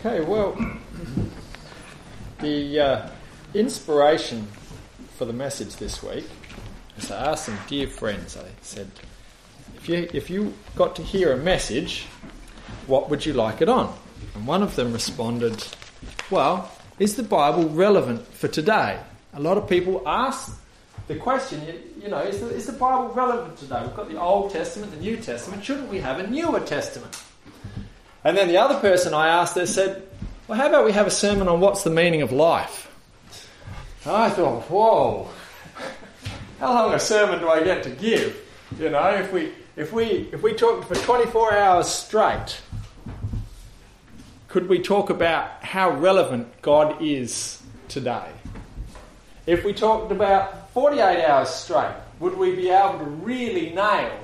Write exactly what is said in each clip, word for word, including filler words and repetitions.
Okay, well, the uh, inspiration for the message this week is I asked some dear friends, I said, if you, if you got to hear a message, what would you like it on? And one of them responded, well, is the Bible relevant for today? A lot of people ask the question, you, you know, is the, is the Bible relevant today? We've got the Old Testament, the New Testament. Shouldn't we have a newer testament? And then the other person I asked, they said, well, how about we have a sermon on what's the meaning of life? And I thought, whoa, how long a sermon do I get to give? You know, if we if we if we talked for twenty-four hours straight, could we talk about how relevant God is today? If we talked about forty-eight hours straight, would we be able to really nail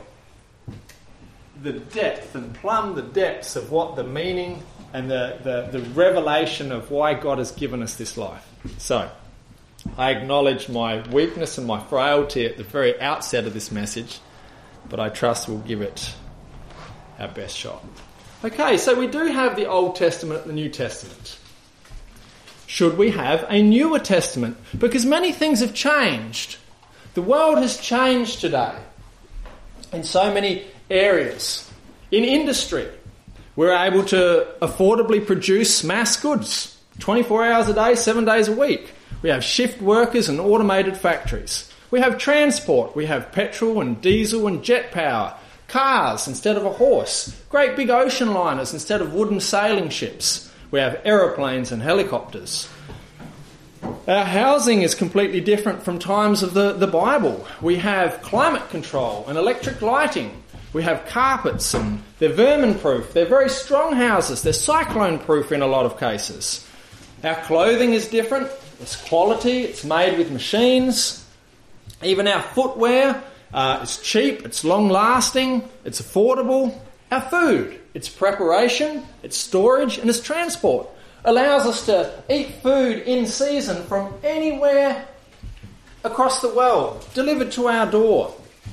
the depth and plumb the depths of what the meaning and the, the, the revelation of why God has given us this life? So, I acknowledge my weakness and my frailty at the very outset of this message, but I trust we'll give it our best shot. Okay, so we do have the Old Testament and the New Testament. Should we have a newer testament? Because many things have changed. The world has changed today in so many areas. In industry, we're able to affordably produce mass goods twenty-four hours a day, seven days a week. We have shift workers and automated factories. We have transport. We have petrol and diesel and jet power. Cars instead of a horse. Great big ocean liners instead of wooden sailing ships. We have aeroplanes and helicopters. Our housing is completely different from times of the, the Bible. We have climate control and electric lighting. We have carpets and they're vermin-proof. They're very strong houses. They're cyclone-proof in a lot of cases. Our clothing is different. It's quality. It's made with machines. Even our footwear, uh, it's cheap. It's long-lasting. It's affordable. Our food, its preparation, its storage and its transport allows us to eat food in season from anywhere across the world, delivered to our door.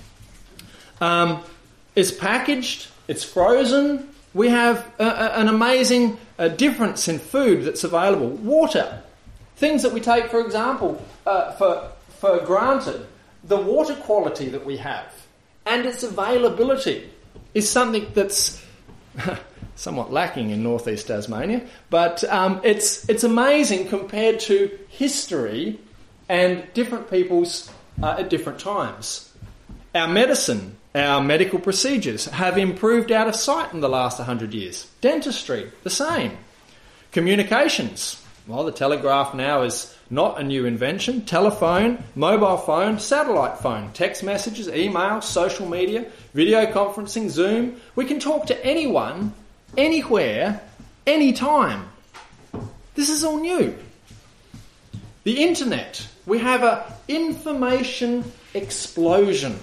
Um, it's packaged, it's frozen. We have a, a, an amazing uh, difference in food that's available. Water, things that we take, for example, uh, for, for granted. The water quality that we have and its availability is something that's somewhat lacking in northeast Tasmania, but um, it's it's amazing compared to history and different peoples uh, at different times. Our medicine, our medical procedures have improved out of sight in the last one hundred years. Dentistry, the same. Communications, well, the telegraph now is not a new invention. Telephone, mobile phone, satellite phone, text messages, email, social media, video conferencing, Zoom. We can talk to anyone, anywhere, anytime. This is all new. The internet. We have an information explosion.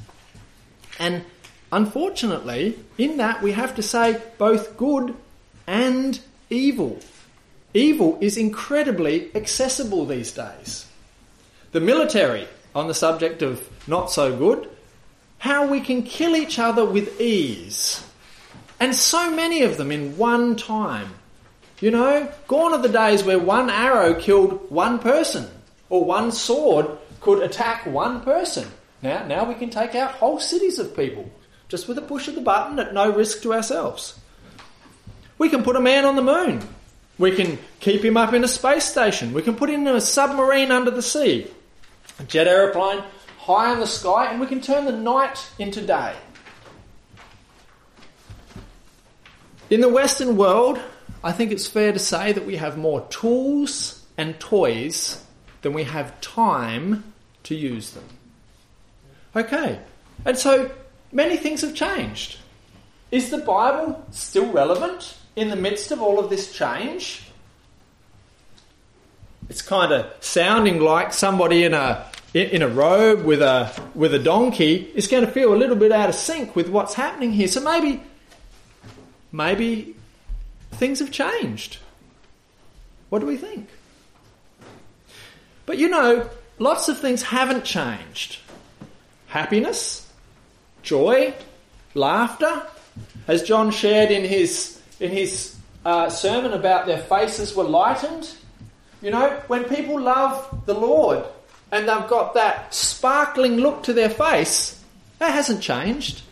And unfortunately, in that we have to say both good and evil. Evil is incredibly accessible these days. The military, on the subject of not so good, how we can kill each other with ease. And so many of them in one time. You know, gone are the days where one arrow killed one person, or one sword could attack one person. Now, now we can take out whole cities of people, just with a push of the button at no risk to ourselves. We can put a man on the moon. We can keep him up in a space station. We can put him in a submarine under the sea. A jet aeroplane high in the sky, and we can turn the night into day. In the Western world, I think it's fair to say that we have more tools and toys than we have time to use them. Okay, and so many things have changed. Is the Bible still relevant in the midst of all of this change? It's kind of sounding like somebody in a in a robe with a with a donkey is going to feel a little bit out of sync with what's happening here. So maybe maybe things have changed. What do we think? But you know, lots of things haven't changed. Happiness, joy, laughter, as John shared in his in his uh, sermon about their faces were lightened. You know, when people love the Lord and they've got that sparkling look to their face, that hasn't changed.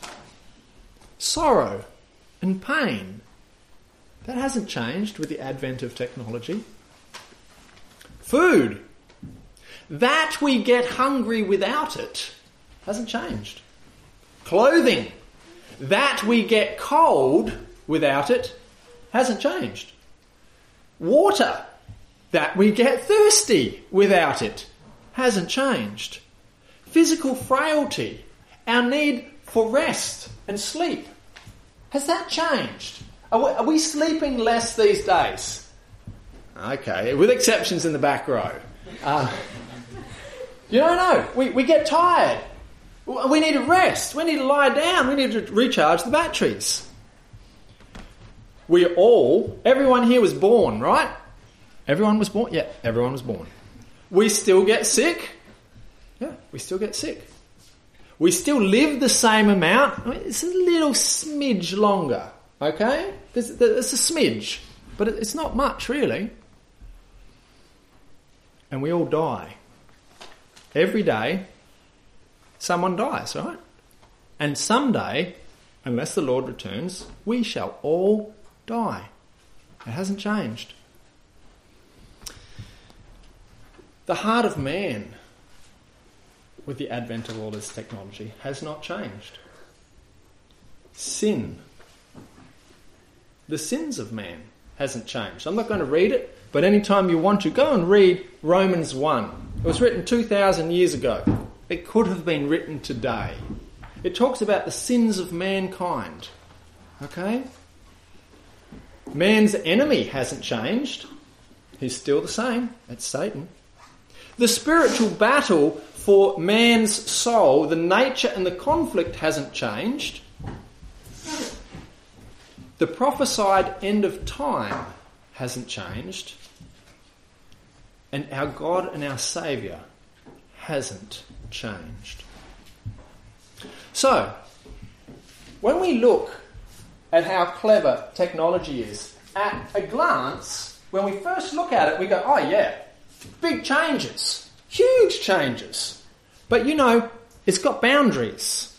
Sorrow and pain, that hasn't changed with the advent of technology. Food, that we get hungry without it, hasn't changed. Clothing, that we get cold without it, hasn't changed. Water, that we get thirsty without it, hasn't changed. Physical frailty, our need for rest and sleep, has that changed? Are we, are we sleeping less these days? Okay, with exceptions in the back row. Uh, you don't know. We, we get tired. We need to rest. We need to lie down. We need to recharge the batteries. We all, everyone here was born, right? Everyone was born? Yeah, everyone was born. We still get sick? Yeah, we still get sick. We still live the same amount. I mean, it's a little smidge longer, okay? There's, there's a smidge, but it's not much, really. And we all die. Every day, someone dies, right? And someday, unless the Lord returns, we shall all die. It hasn't changed. The heart of man, with the advent of all this technology, has not changed. Sin, the sins of man, hasn't changed. I'm not going to read it, but anytime you want to, go and read Romans one. It was written two thousand years ago. It could have been written today. It talks about the sins of mankind. Okay? Man's enemy hasn't changed. He's still the same. It's Satan. The spiritual battle for man's soul, the nature and the conflict hasn't changed. The prophesied end of time hasn't changed. And our God and our Saviour hasn't changed. So, when we look at how clever technology is, at a glance, when we first look at it, we go, oh yeah, big changes, huge changes. But you know, it's got boundaries.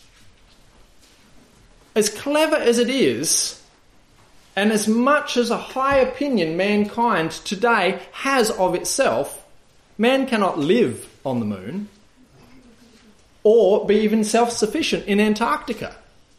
As clever as it is, and as much as a high opinion mankind today has of itself, man cannot live on the moon or be even self-sufficient in Antarctica.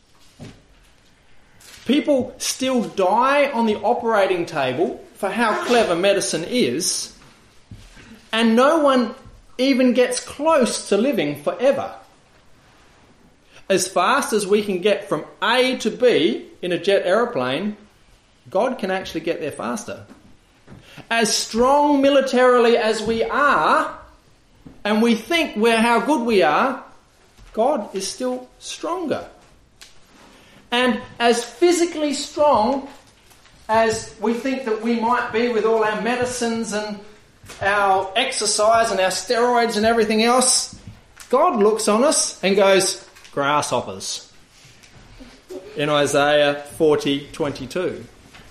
People still die on the operating table for how clever medicine is, and no one even gets close to living forever. As fast as we can get from A to B in a jet aeroplane, God can actually get there faster. As strong militarily as we are, and we think we're how good we are, God is still stronger. And as physically strong as we think that we might be with all our medicines and our exercise and our steroids and everything else, God looks on us and goes, grasshoppers. In Isaiah forty twenty-two.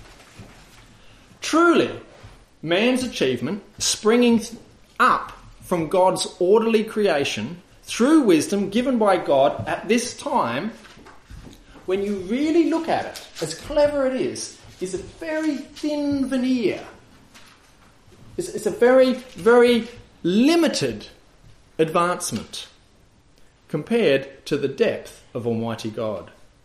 Truly, man's achievement, springing up from God's orderly creation through wisdom given by God at this time, when you really look at it, as clever it is, is a very thin veneer. It's, it's a very, very limited advancement compared to the depth of Almighty God.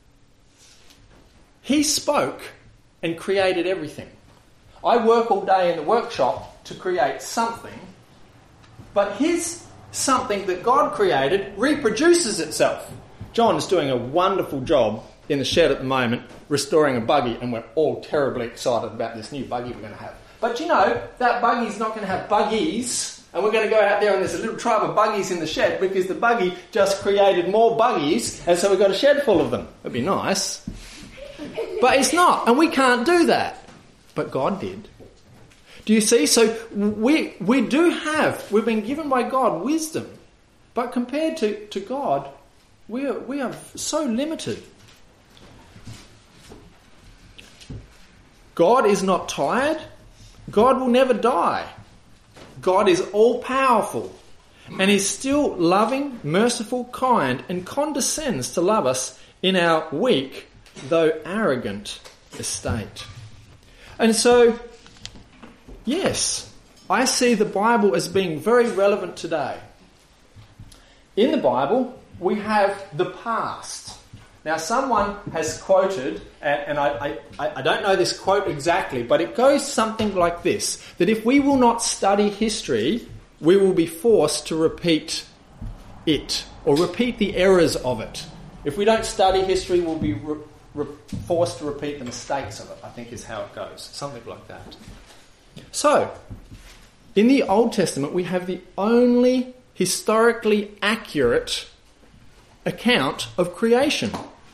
He spoke and created everything. I work all day in the workshop to create something, but his something that God created reproduces itself. John is doing a wonderful job in the shed at the moment, restoring a buggy, and we're all terribly excited about this new buggy we're going to have. But you know, that buggy's not going to have buggies, and we're going to go out there and there's a little tribe of buggies in the shed because the buggy just created more buggies, and so we've got a shed full of them. It'd be nice. But it's not, and we can't do that. But God did. Do you see? So we we do have, we've been given by God wisdom, but compared to, to God, we are, we are so limited. God is not tired. God will never die. God is all-powerful and is still loving, merciful, kind, and condescends to love us in our weak, though arrogant, estate. And so, yes, I see the Bible as being very relevant today. In the Bible, we have the past. Now, someone has quoted, and I, I, I don't know this quote exactly, but it goes something like this, that if we will not study history, we will be forced to repeat it, or repeat the errors of it. If we don't study history, we'll be re- re- forced to repeat the mistakes of it, I think is how it goes. Something like that. So, in the Old Testament, we have the only historically accurate account of creation.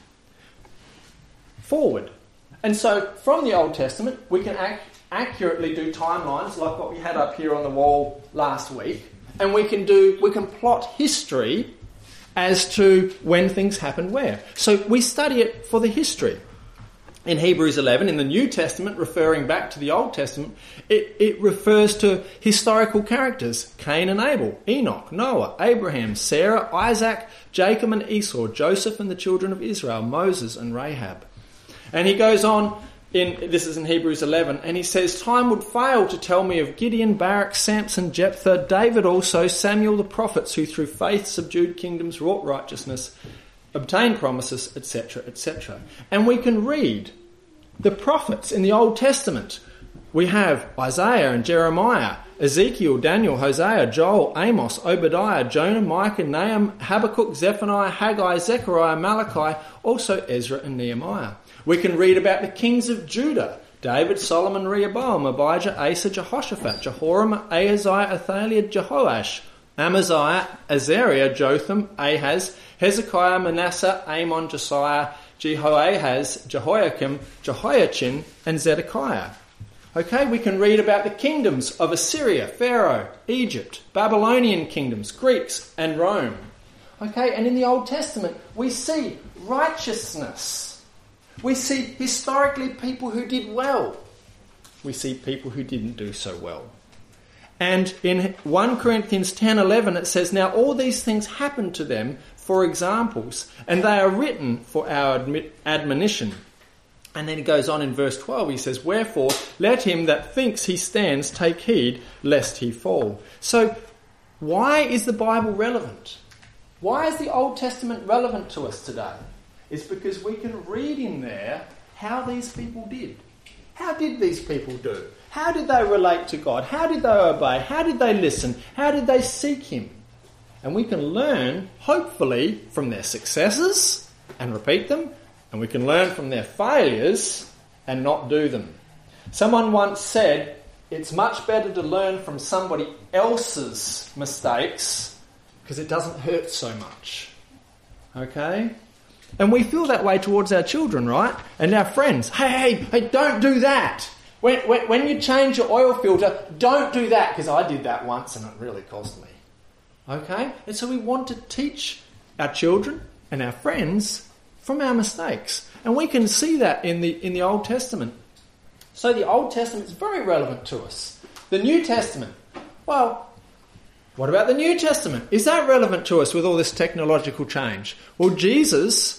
Forward. And so from the Old Testament we can ac- accurately do timelines like what we had up here on the wall last week, and we can do we can plot history as to when things happened where. So we study it for the history. In Hebrews eleven, in the New Testament, referring back to the Old Testament, it, it refers to historical characters: Cain and Abel, Enoch, Noah, Abraham, Sarah, Isaac, Jacob and Esau, Joseph and the children of Israel, Moses and Rahab. And he goes on, in this is in Hebrews eleven, and he says, time would fail to tell me of Gideon, Barak, Samson, Jephthah, David also, Samuel the prophets, who through faith subdued kingdoms, wrought righteousness, obtained promises, et cetera, et cetera. And we can read the prophets in the Old Testament. We have Isaiah and Jeremiah, Ezekiel, Daniel, Hosea, Joel, Amos, Obadiah, Jonah, Micah, Nahum, Habakkuk, Zephaniah, Haggai, Zechariah, Malachi, also Ezra and Nehemiah. We can read about the kings of Judah: David, Solomon, Rehoboam, Abijah, Asa, Jehoshaphat, Jehoram, Ahaziah, Athaliah, Jehoash, Amaziah, Azariah, Jotham, Ahaz, Hezekiah, Manasseh, Amon, Josiah, Jehoahaz, Jehoiakim, Jehoiachin, and Zedekiah. Okay, we can read about the kingdoms of Assyria, Pharaoh, Egypt, Babylonian kingdoms, Greeks, and Rome. Okay, and in the Old Testament, we see righteousness. We see historically people who did well. We see people who didn't do so well. And in First Corinthians ten eleven it says, now all these things happened to them for examples, and they are written for our admi- admonition. And then he goes on in verse twelve, he says, wherefore let him that thinks he stands take heed lest he fall. So why is the Bible relevant? Why is the Old Testament relevant to us today? It's because we can read in there how these people did. How did these people do? How did they relate to God? How did they obey? How did they listen? How did they seek Him? And we can learn, hopefully, from their successes and repeat them, and we can learn from their failures and not do them. Someone once said, it's much better to learn from somebody else's mistakes because it doesn't hurt so much. Okay? And we feel that way towards our children, right? And our friends. Hey, hey, hey, don't do that. When, when, when you change your oil filter, don't do that, because I did that once and it really cost me. Okay? And so we want to teach our children and our friends from our mistakes. And we can see that in the in the Old Testament. So the Old Testament is very relevant to us. The New Testament, well, what about the New Testament? Is that relevant to us with all this technological change? Well, Jesus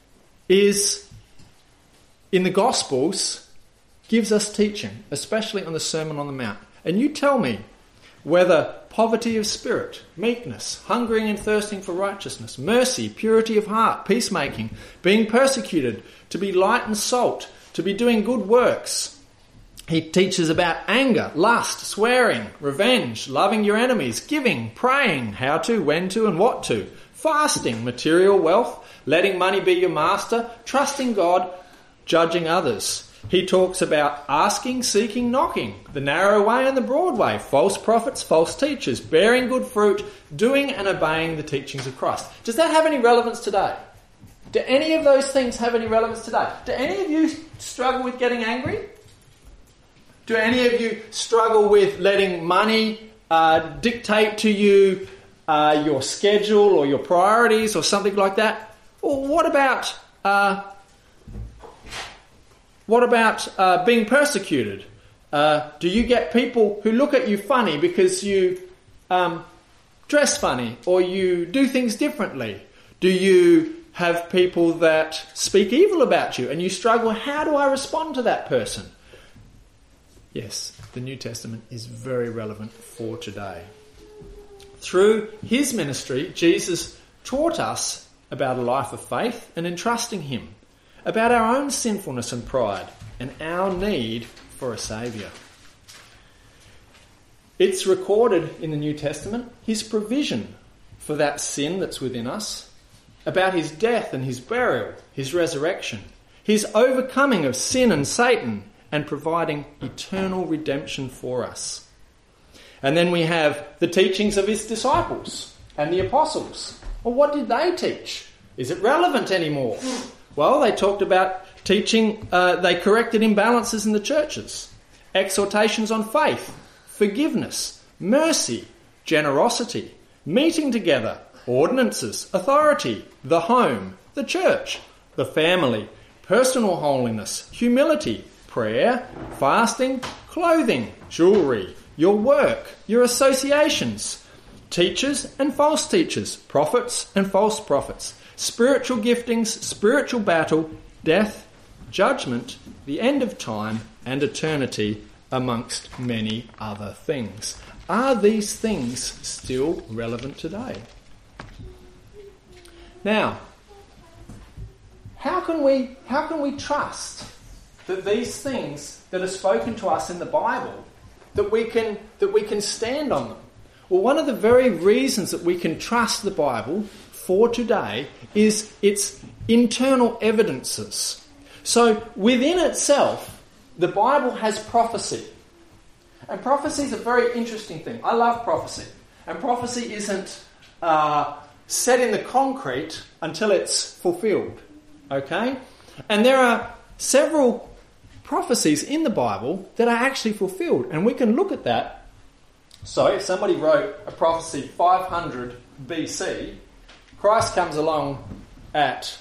is, in the Gospels, gives us teaching, especially on the Sermon on the Mount. And you tell me whether poverty of spirit, meekness, hungering and thirsting for righteousness, mercy, purity of heart, peacemaking, being persecuted, to be light and salt, to be doing good works. He teaches about anger, lust, swearing, revenge, loving your enemies, giving, praying, how to, when to, and what to, fasting, material wealth, letting money be your master, trusting God, judging others. He talks about asking, seeking, knocking, the narrow way and the broad way, false prophets, false teachers, bearing good fruit, doing and obeying the teachings of Christ. Does that have any relevance today? Do any of those things have any relevance today? Do any of you struggle with getting angry? Do any of you struggle with letting money uh, dictate to you uh, your schedule or your priorities or something like that? Or what about uh, What about uh, being persecuted? Uh, do you get people who look at you funny because you um, dress funny or you do things differently? Do you have people that speak evil about you and you struggle, how do I respond to that person? Yes, the New Testament is very relevant for today. Through his ministry, Jesus taught us about a life of faith and entrusting him, about our own sinfulness and pride and our need for a saviour. It's recorded in the New Testament, his provision for that sin that's within us, about his death and his burial, his resurrection, his overcoming of sin and Satan, and providing eternal redemption for us. And then we have the teachings of his disciples and the apostles. Well, what did they teach? Is it relevant anymore? Well, they talked about teaching, uh, they corrected imbalances in the churches, exhortations on faith, forgiveness, mercy, generosity, meeting together, ordinances, authority, the home, the church, the family, personal holiness, humility, prayer, fasting, clothing, jewellery, your work, your associations, teachers and false teachers, prophets and false prophets, spiritual giftings, spiritual battle, death, judgment, the end of time, and eternity, amongst many other things. Are these things still relevant today? Now, how can we how can we trust that these things that are spoken to us in the Bible, that we can that we can stand on them? Well, one of the very reasons that we can trust the Bible for today is its internal evidences. So within itself, the Bible has prophecy. And prophecy is a very interesting thing. I love prophecy. And prophecy isn't uh, set in the concrete until it's fulfilled. Okay? And there are several prophecies in the Bible that are actually fulfilled. And we can look at that. So if somebody wrote a prophecy five hundred B C, Christ comes along at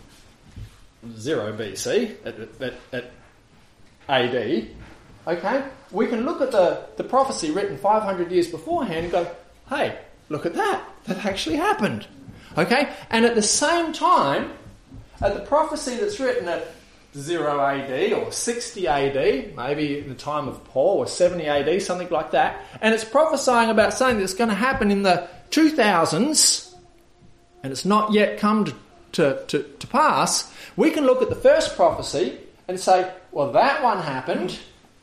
zero B C, at, at, at A D, okay, we can look at the, the prophecy written five hundred years beforehand and go, hey, look at that, that actually happened. Okay, and at the same time, at the prophecy that's written at zero A D or sixty A D, maybe in the time of Paul, or seventy A D, something like that, and it's prophesying about something that's going to happen in the two thousands, and it's not yet come to, to, to, to pass, we can look at the first prophecy and say, well, that one happened.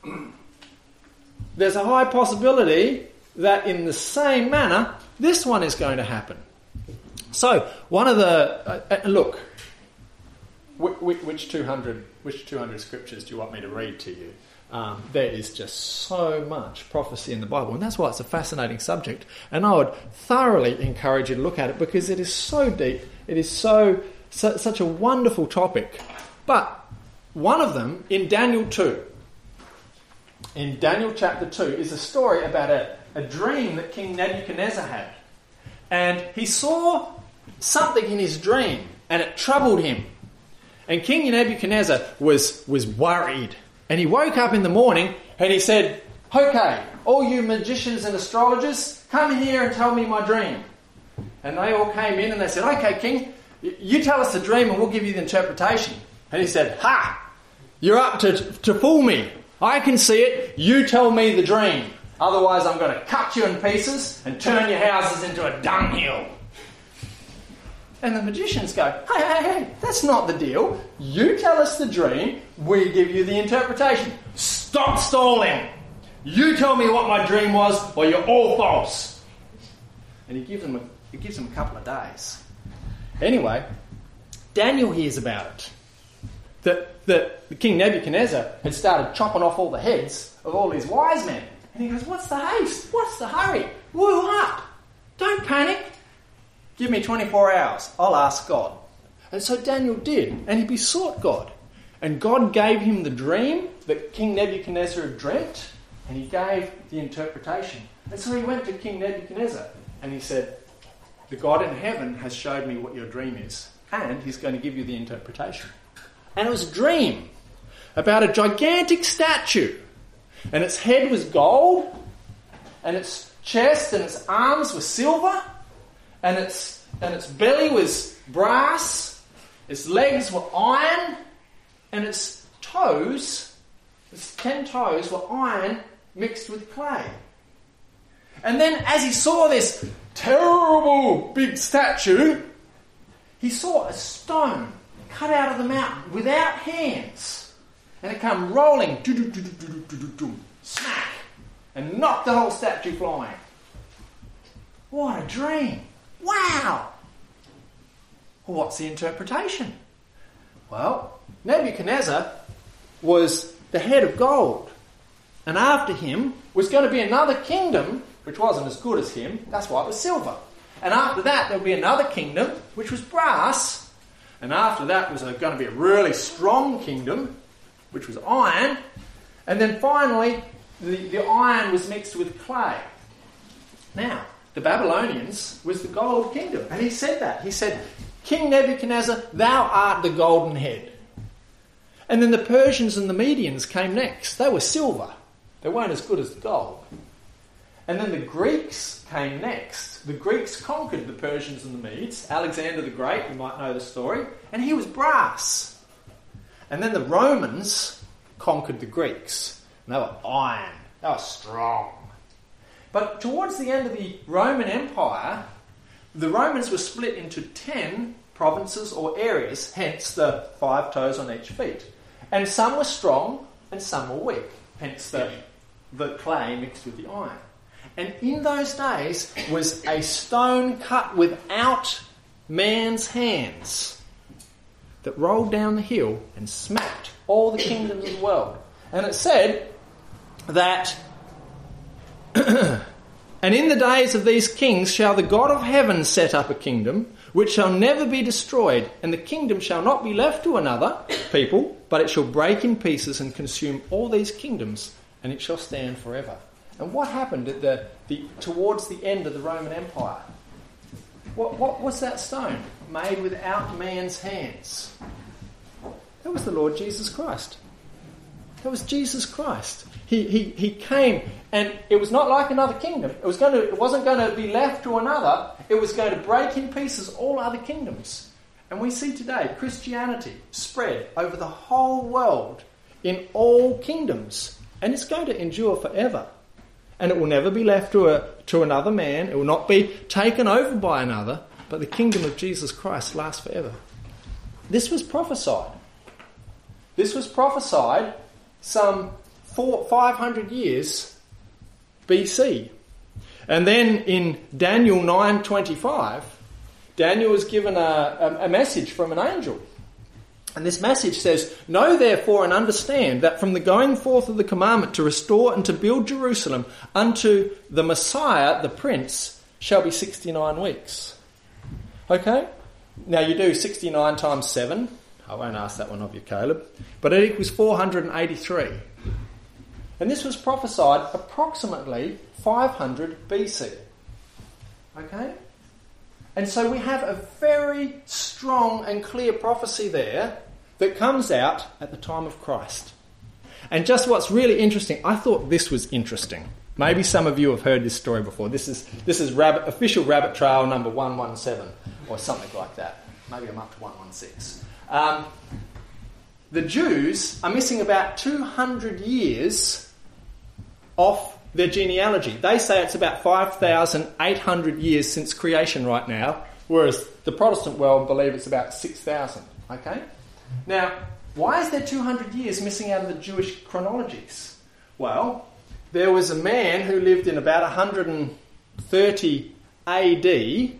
There's a high possibility that in the same manner, this one is going to happen. So, one of the... Uh, uh, look, which, which two hundred which two hundred scriptures do you want me to read to you? Um, there is just so much prophecy in the Bible, and that's why it's a fascinating subject. And I would thoroughly encourage you to look at it because it is so deep. It is so, so such a wonderful topic. But one of them, in Daniel two, in Daniel chapter two, is a story about a, a dream that King Nebuchadnezzar had. And he saw something in his dream, and it troubled him. And King Nebuchadnezzar was, was worried. And he woke up in the morning and he said, okay, all you magicians and astrologers, come here and tell me my dream. And they all came in and they said, okay, King, you tell us the dream and we'll give you the interpretation. And he said, ha, you're up to, to fool me. I can see it. You tell me the dream. Otherwise, I'm going to cut you in pieces and turn your houses into a dunghill. And the magicians go, hey, hey, hey, that's not the deal. You tell us the dream, we give you the interpretation. Stop stalling. You tell me what my dream was, or you're all false. And he gives them a, he gives them a couple of days. Anyway, Daniel hears about it. That, that the King Nebuchadnezzar had started chopping off all the heads of all his wise men. And he goes, what's the haste? What's the hurry? Woo up. Don't panic. Give me twenty-four hours. I'll ask God. And so Daniel did. And he besought God. And God gave him the dream that King Nebuchadnezzar had dreamt. And he gave the interpretation. And so he went to King Nebuchadnezzar. And he said, the God in heaven has showed me what your dream is. And he's going to give you the interpretation. And it was a dream. about a gigantic statue. And its head was gold, and its chest and its arms were silver, and its, and its belly was brass, its legs were iron, and its toes, its ten toes, were iron mixed with clay. And then as he saw this terrible big statue, he saw a stone cut out of the mountain without hands. And it come rolling, smack, and knocked the whole statue flying. What a dream. Wow. Well, what's the interpretation? Well, Nebuchadnezzar was the head of gold. And after him was going to be another kingdom, which wasn't as good as him. That's why it was silver. And after that, there would be another kingdom, which was brass. And after that was a, going to be a really strong kingdom, which was iron. And then finally, the, the iron was mixed with clay. Now, the Babylonians was the gold kingdom. And he said that. He said, King Nebuchadnezzar, thou art the golden head. And then the Persians and the Medians came next. They were silver. They weren't as good as the gold. And then the Greeks came next. The Greeks conquered the Persians and the Medes. Alexander the Great, you might know the story. And he was brass. And then the Romans conquered the Greeks. And they were iron. They were strong. But towards the end of the Roman Empire, the Romans were split into ten provinces or areas, hence the five toes on each feet. And some were strong and some were weak, hence the, the clay mixed with the iron. And in those days was a stone cut without man's hands that rolled down the hill and smacked all the kingdoms of the world. And it said that, and in the days of these kings shall the God of heaven set up a kingdom which shall never be destroyed, and the kingdom shall not be left to another people, but it shall break in pieces and consume all these kingdoms, and it shall stand forever. And what happened at the, the towards the end of the Roman Empire? What, what was that stone? Made without man's hands. That was the Lord Jesus Christ. That was Jesus Christ. He, he, he came, and it was not like another kingdom. It was going to, it wasn't going to be left to another. It was going to break in pieces all other kingdoms. And we see today Christianity spread over the whole world in all kingdoms. And it's going to endure forever. And it will never be left to a to another man. It will not be taken over by another. But the kingdom of Jesus Christ lasts forever. This was prophesied. This was prophesied some four, five hundred years B C. And then in Daniel nine twenty-five, Daniel was given a, a, a message from an angel. And this message says, Know therefore and understand that from the going forth of the commandment to restore and to build Jerusalem unto the Messiah, the Prince, shall be sixty-nine weeks. Okay? Now you do sixty-nine times seven. I won't ask that one of you, Caleb. But it equals four hundred eighty-three. And this was prophesied approximately five hundred B C. Okay? And so we have a very strong and clear prophecy there that comes out at the time of Christ. And just what's really interesting, I thought this was interesting. Maybe some of you have heard this story before. This is this is rabbit, official rabbit trail number one one seven or something like that. Maybe I'm up to one one six. Um, the Jews are missing about two hundred years off their genealogy. They say it's about five thousand eight hundred years since creation right now, whereas the Protestant world believe it's about six thousand. Okay? Now, why is there two hundred years missing out of the Jewish chronologies? Well, there was a man who lived in about one hundred thirty A D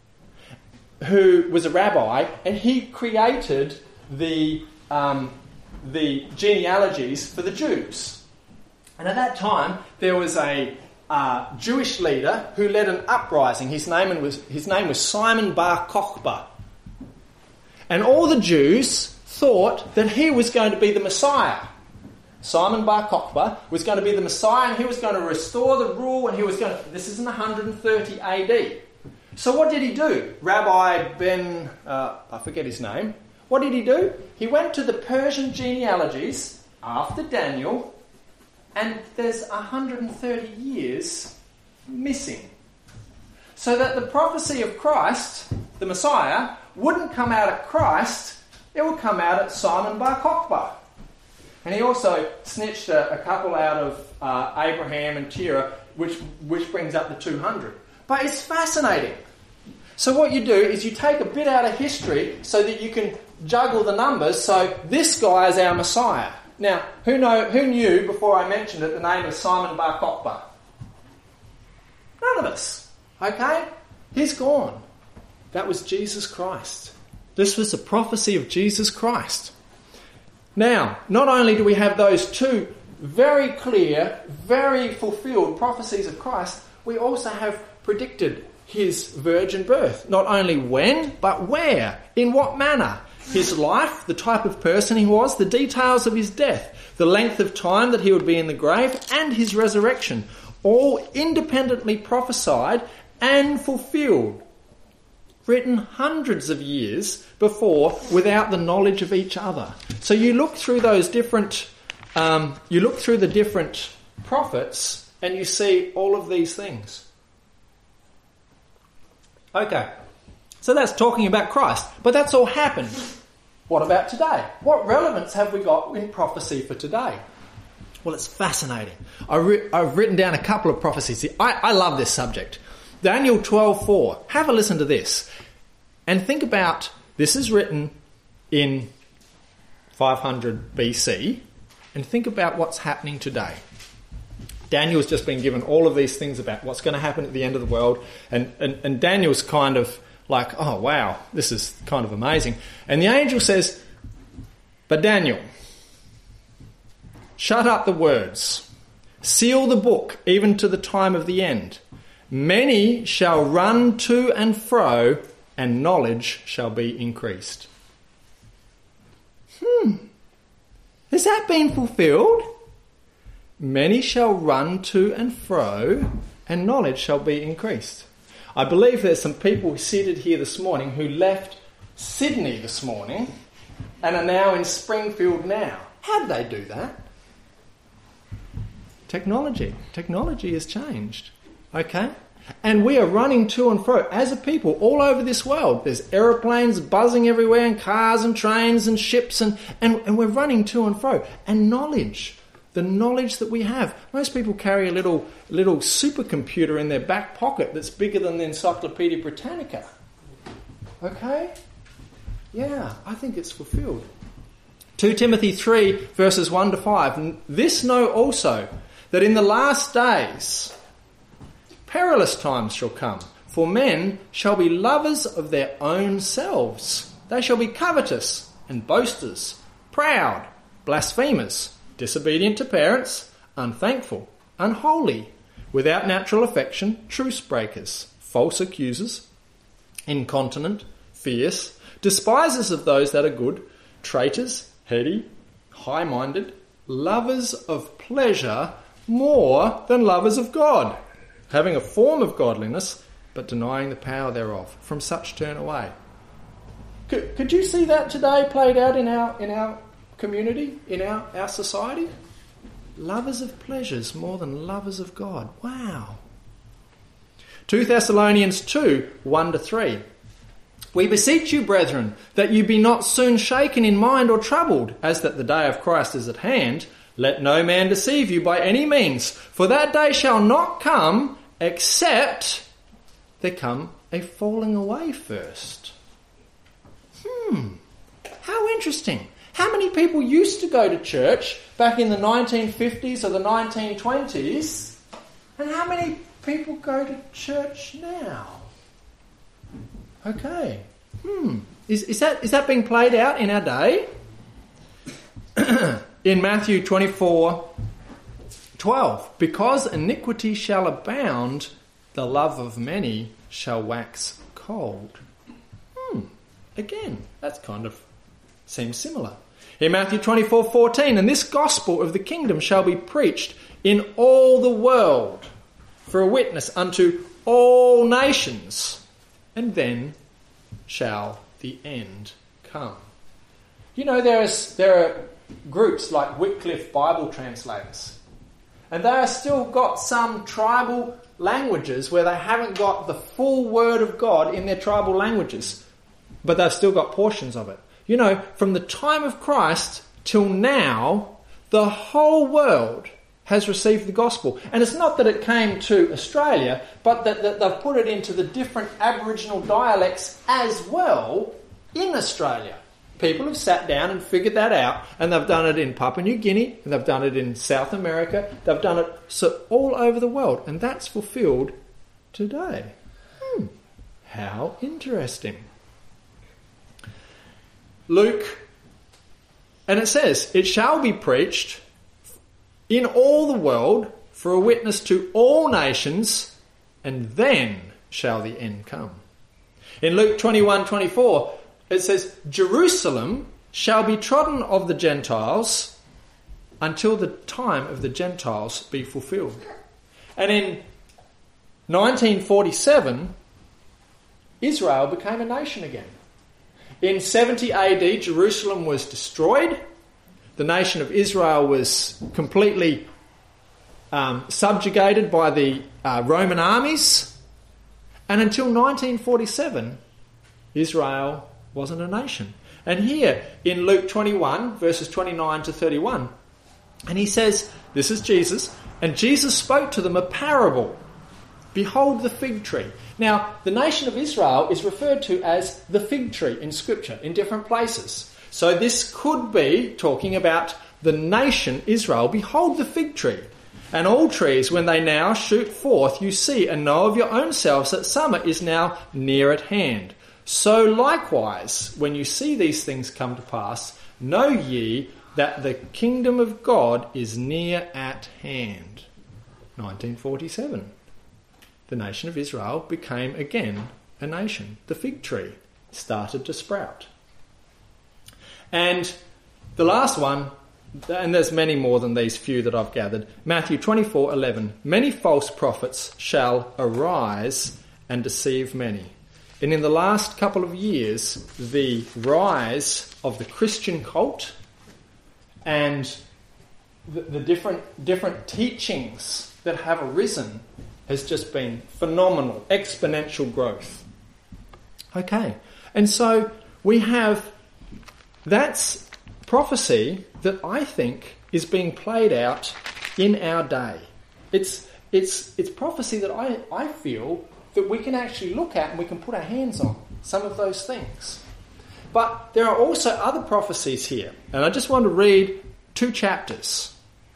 who was a rabbi, and he created the um, the genealogies for the Jews. And at that time, there was a uh, Jewish leader who led an uprising. His name was his name was Simon Bar Kokhba. And all the Jews thought that he was going to be the Messiah. Simon Bar Kokhba was going to be the Messiah, and he was going to restore the rule, and he was going to... This is in one hundred thirty A D. So what did he do? Rabbi Ben... Uh, I forget his name. What did he do? He went to the Persian genealogies after Daniel, and there's one hundred thirty years missing. So that the prophecy of Christ, the Messiah, wouldn't come out at Christ, it would come out at Simon Bar Kokhba. And he also snitched a, a couple out of uh, Abraham and Terah, which, which brings up the two hundred. But it's fascinating. So what you do is you take a bit out of history so that you can juggle the numbers. So this guy is our Messiah. Now, who know who knew before I mentioned it the name of Simon Bar Kokhba? None of us. Okay? He's gone. That was Jesus Christ. This was the prophecy of Jesus Christ. Now, not only do we have those two very clear, very fulfilled prophecies of Christ, we also have predicted his virgin birth. Not only when, but where, in what manner. His life, the type of person he was, the details of his death, the length of time that he would be in the grave, and his resurrection, all independently prophesied and fulfilled, written hundreds of years before without the knowledge of each other. So you look through those different, um, you look through the different prophets and you see all of these things. Okay, so that's talking about Christ, but that's all happened. What about today? What relevance have we got in prophecy for today? Well, it's fascinating. I re- I've written down a couple of prophecies. I, I love this subject. Daniel twelve four. Have a listen to this. And think about, this is written in five hundred B C, and think about what's happening today. Daniel's just been given all of these things about what's going to happen at the end of the world, and, and, and Daniel's kind of like, oh wow, this is kind of amazing. And the angel says, but Daniel, shut up the words, seal the book even to the time of the end. Many shall run to and fro, and knowledge shall be increased. Hmm. Has that been fulfilled? Many shall run to and fro, and knowledge shall be increased. I believe there's some people seated here this morning who left Sydney this morning and are now in Springfield now. How did they do that? Technology. Technology has changed. Okay? And we are running to and fro as a people all over this world. There's aeroplanes buzzing everywhere and cars and trains and ships and, and, and we're running to and fro. And knowledge, the knowledge that we have. Most people carry a little little supercomputer in their back pocket that's bigger than the Encyclopedia Britannica. Okay? Yeah, I think it's fulfilled. Second Timothy three verses one to five. This know also, that in the last days perilous times shall come, for men shall be lovers of their own selves. They shall be covetous and boasters, proud, blasphemers, disobedient to parents, unthankful, unholy, without natural affection, truce breakers, false accusers, incontinent, fierce, despisers of those that are good, traitors, heady, high-minded, lovers of pleasure more than lovers of God, having a form of godliness, but denying the power thereof. From such turn away. Could, could you see that today played out in our in our community, in our, our society? Lovers of pleasures more than lovers of God. Wow. Second Thessalonians two, one to three. We beseech you, brethren, that you be not soon shaken in mind or troubled, as that the day of Christ is at hand. Let no man deceive you by any means, for that day shall not come except there come a falling away first. Hmm, how interesting. How many people used to go to church back in the nineteen fifties or the nineteen twenties, and how many people go to church now? Okay. Hmm. Is, is that is that being played out in our day? In Matthew twenty-four twelve, because iniquity shall abound, the love of many shall wax cold. Hmm. Again, that's kind of seems similar. In Matthew twenty-four fourteen, and this gospel of the kingdom shall be preached in all the world for a witness unto all nations, and then shall the end come. You know, there is there are groups like Wycliffe Bible translators. And they have still got some tribal languages where they haven't got the full word of God in their tribal languages, but they've still got portions of it. You know, from the time of Christ till now, the whole world has received the gospel. And it's not that it came to Australia, but that, that they've put it into the different Aboriginal dialects as well in Australia. People have sat down and figured that out, and they've done it in Papua New Guinea, and they've done it in South America, they've done it so all over the world, and that's fulfilled today. Hmm. How interesting. Luke, and it says, "It shall be preached in all the world for a witness to all nations, and then shall the end come." In Luke twenty-one twenty-four, it says, "Jerusalem shall be trodden of the Gentiles until the time of the Gentiles be fulfilled." And in nineteen forty-seven, Israel became a nation again. In seventy A D, Jerusalem was destroyed. The nation of Israel was completely um, subjugated by the uh, Roman armies. And until nineteen forty-seven, Israel wasn't a nation. And here in Luke twenty-one, verses twenty-nine to thirty-one, and he says, this is Jesus, "And Jesus spoke to them a parable. Behold the fig tree." Now, the nation of Israel is referred to as the fig tree in Scripture in different places. So this could be talking about the nation Israel. "Behold the fig tree, and all trees, when they now shoot forth, you see and know of your own selves that summer is now near at hand. So likewise, when you see these things come to pass, know ye that the kingdom of God is near at hand." nineteen forty-seven. The nation of Israel became again a nation. The fig tree started to sprout. And the last one, and there's many more than these few that I've gathered, Matthew twenty-four eleven, "Many false prophets shall arise and deceive many." And in the last couple of years, the rise of the Christian cult and the, the different different teachings that have arisen has just been phenomenal, exponential growth. Okay, and so we have, that's prophecy that I think is being played out in our day. It's it's it's prophecy that I, I feel that we can actually look at and we can put our hands on some of those things. But there are also other prophecies here. And I just want to read two chapters.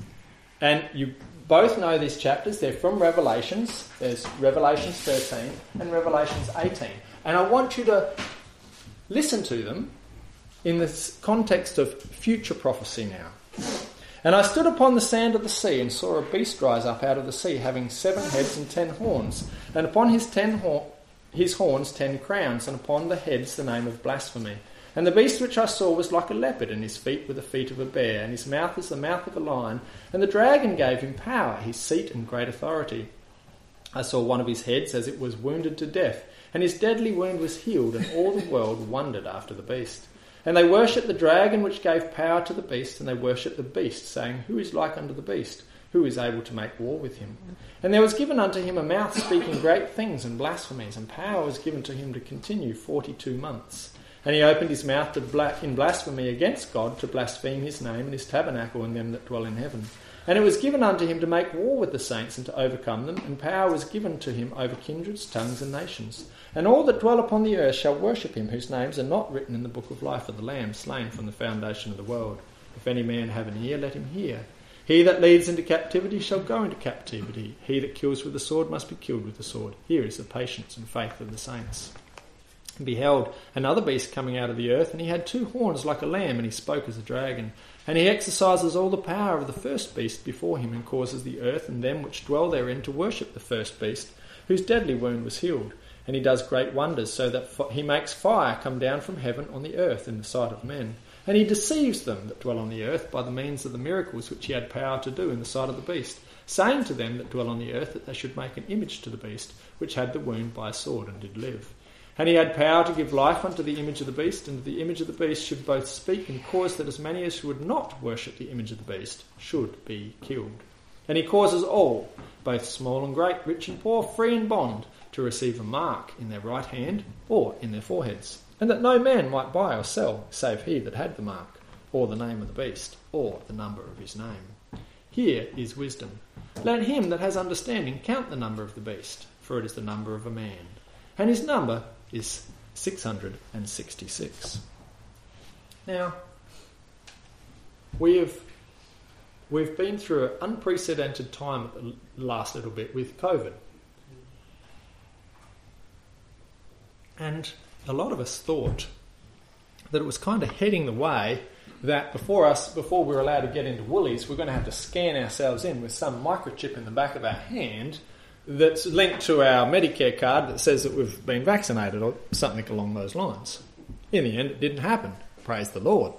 And you both know these chapters. They're from Revelations. There's Revelations thirteen and Revelations eighteen. And I want you to listen to them in the context of future prophecy now. "And I stood upon the sand of the sea and saw a beast rise up out of the sea, having seven heads and ten horns, and upon his ten hor- his horns ten crowns, and upon the heads the name of blasphemy. And the beast which I saw was like a leopard, and his feet were the feet of a bear, and his mouth is the mouth of a lion. And the dragon gave him power, his seat and great authority. I saw one of his heads as it was wounded to death, and his deadly wound was healed, and all the world wondered after the beast. And they worshipped the dragon which gave power to the beast, and they worshipped the beast, saying, Who is like unto the beast? Who is able to make war with him? And there was given unto him a mouth speaking great things and blasphemies, and power was given to him to continue forty-two months. And he opened his mouth to bla- in blasphemy against God, to blaspheme his name and his tabernacle and them that dwell in heaven. And it was given unto him to make war with the saints and to overcome them, and power was given to him over kindreds, tongues, and nations. And all that dwell upon the earth shall worship him, whose names are not written in the book of life of the Lamb, slain from the foundation of the world. If any man have an ear, let him hear. He that leads into captivity shall go into captivity. He that kills with the sword must be killed with the sword. Here is the patience and faith of the saints. And beheld another beast coming out of the earth, and he had two horns like a lamb, and he spoke as a dragon. And he exercises all the power of the first beast before him, and causes the earth and them which dwell therein to worship the first beast, whose deadly wound was healed. And he does great wonders, so that he makes fire come down from heaven on the earth in the sight of men. And he deceives them that dwell on the earth by the means of the miracles which he had power to do in the sight of the beast, saying to them that dwell on the earth that they should make an image to the beast, which had the wound by a sword and did live. And he had power to give life unto the image of the beast, and the image of the beast should both speak and cause that as many as would not worship the image of the beast should be killed. And he causes all, both small and great, rich and poor, free and bond, to receive a mark in their right hand or in their foreheads, and that no man might buy or sell save he that had the mark, or the name of the beast, or the number of his name. Here is wisdom. Let him that has understanding count the number of the beast, for it is the number of a man, and his number is six hundred sixty-six. Now, we have we've been through an unprecedented time the last little bit with COVID. And a lot of us thought that it was kind of heading the way that before us, before we were allowed to get into Woolies, we're going to have to scan ourselves in with some microchip in the back of our hand that's linked to our Medicare card that says that we've been vaccinated or something along those lines. In the end, it didn't happen. Praise the Lord.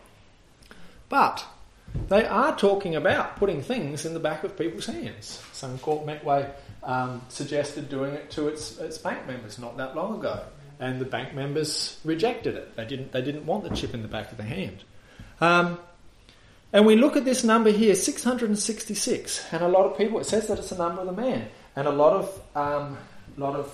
But they are talking about putting things in the back of people's hands. Suncorp Metway um, suggested doing it to its, its bank members not that long ago, and the bank members rejected it. They didn't. They didn't want the chip in the back of the hand. Um, and we look at this number here, six hundred sixty-six, and a lot of people, it says that it's a number of the man. And a lot of um, lot of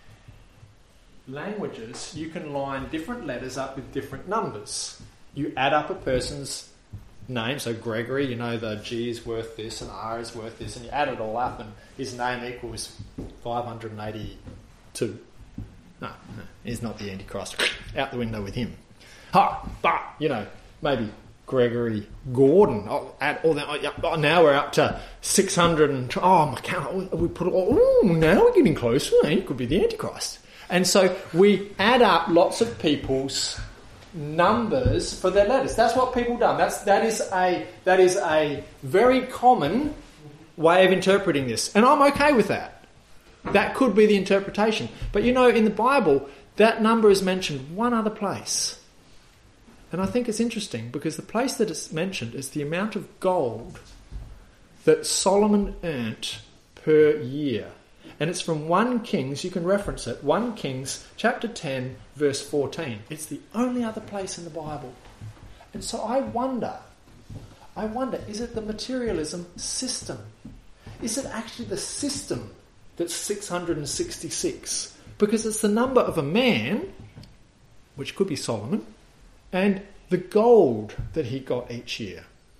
languages, you can line different letters up with different numbers. You add up a person's name, so Gregory, you know the G is worth this and R is worth this, and you add it all up and his name equals five hundred eighty-two. No, no, he's not the Antichrist. Out the window with him. Ha! But, you know, maybe Gregory Gordon. Oh, add all that. Oh, now we're up to six hundred and oh my God, we put oh now we're getting close. He could be the Antichrist. And so we add up lots of people's numbers for their letters. That's what people done. That's that is a that is a very common way of interpreting this, and I'm okay with that. That could be the interpretation. But you know, in the Bible, that number is mentioned one other place. And I think it's interesting because the place that it's mentioned is the amount of gold that Solomon earned per year. And it's from First Kings, you can reference it, First Kings chapter ten, verse fourteen. It's the only other place in the Bible. And so I wonder, I wonder, is it the materialism system? Is it actually the system that's six hundred sixty-six? Because it's the number of a man, which could be Solomon, and the gold that he got each year.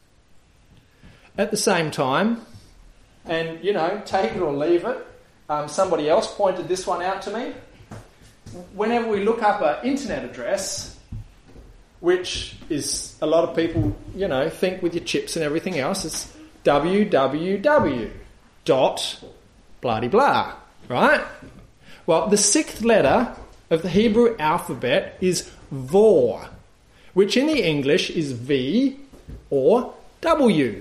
At the same time, and, you know, take it or leave it, um, somebody else pointed this one out to me. Whenever we look up an internet address, which is a lot of people, you know, think with your chips and everything else, it's www dot bloody blah, right? Well, the sixth letter of the Hebrew alphabet is Vor, which in the English is V or W.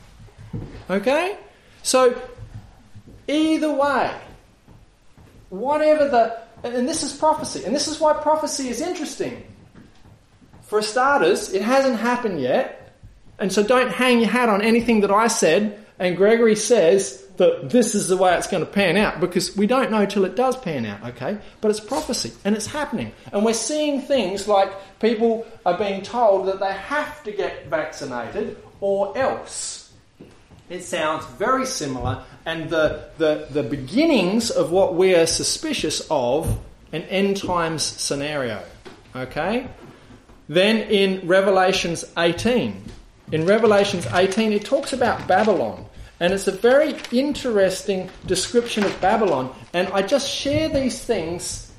Okay? So, either way, whatever the... And this is prophecy. And this is why prophecy is interesting. For starters, it hasn't happened yet. And so don't hang your hat on anything that I said and Gregory says that this is the way it's going to pan out, because we don't know till it does pan out, okay? But it's prophecy, and it's happening. And we're seeing things like people are being told that they have to get vaccinated or else. It sounds very similar, and the, the, the beginnings of what we are suspicious of an end times scenario, okay? Then in Revelations eighteen, in Revelations eighteen, it talks about Babylon. And it's a very interesting description of Babylon. And I just share these things.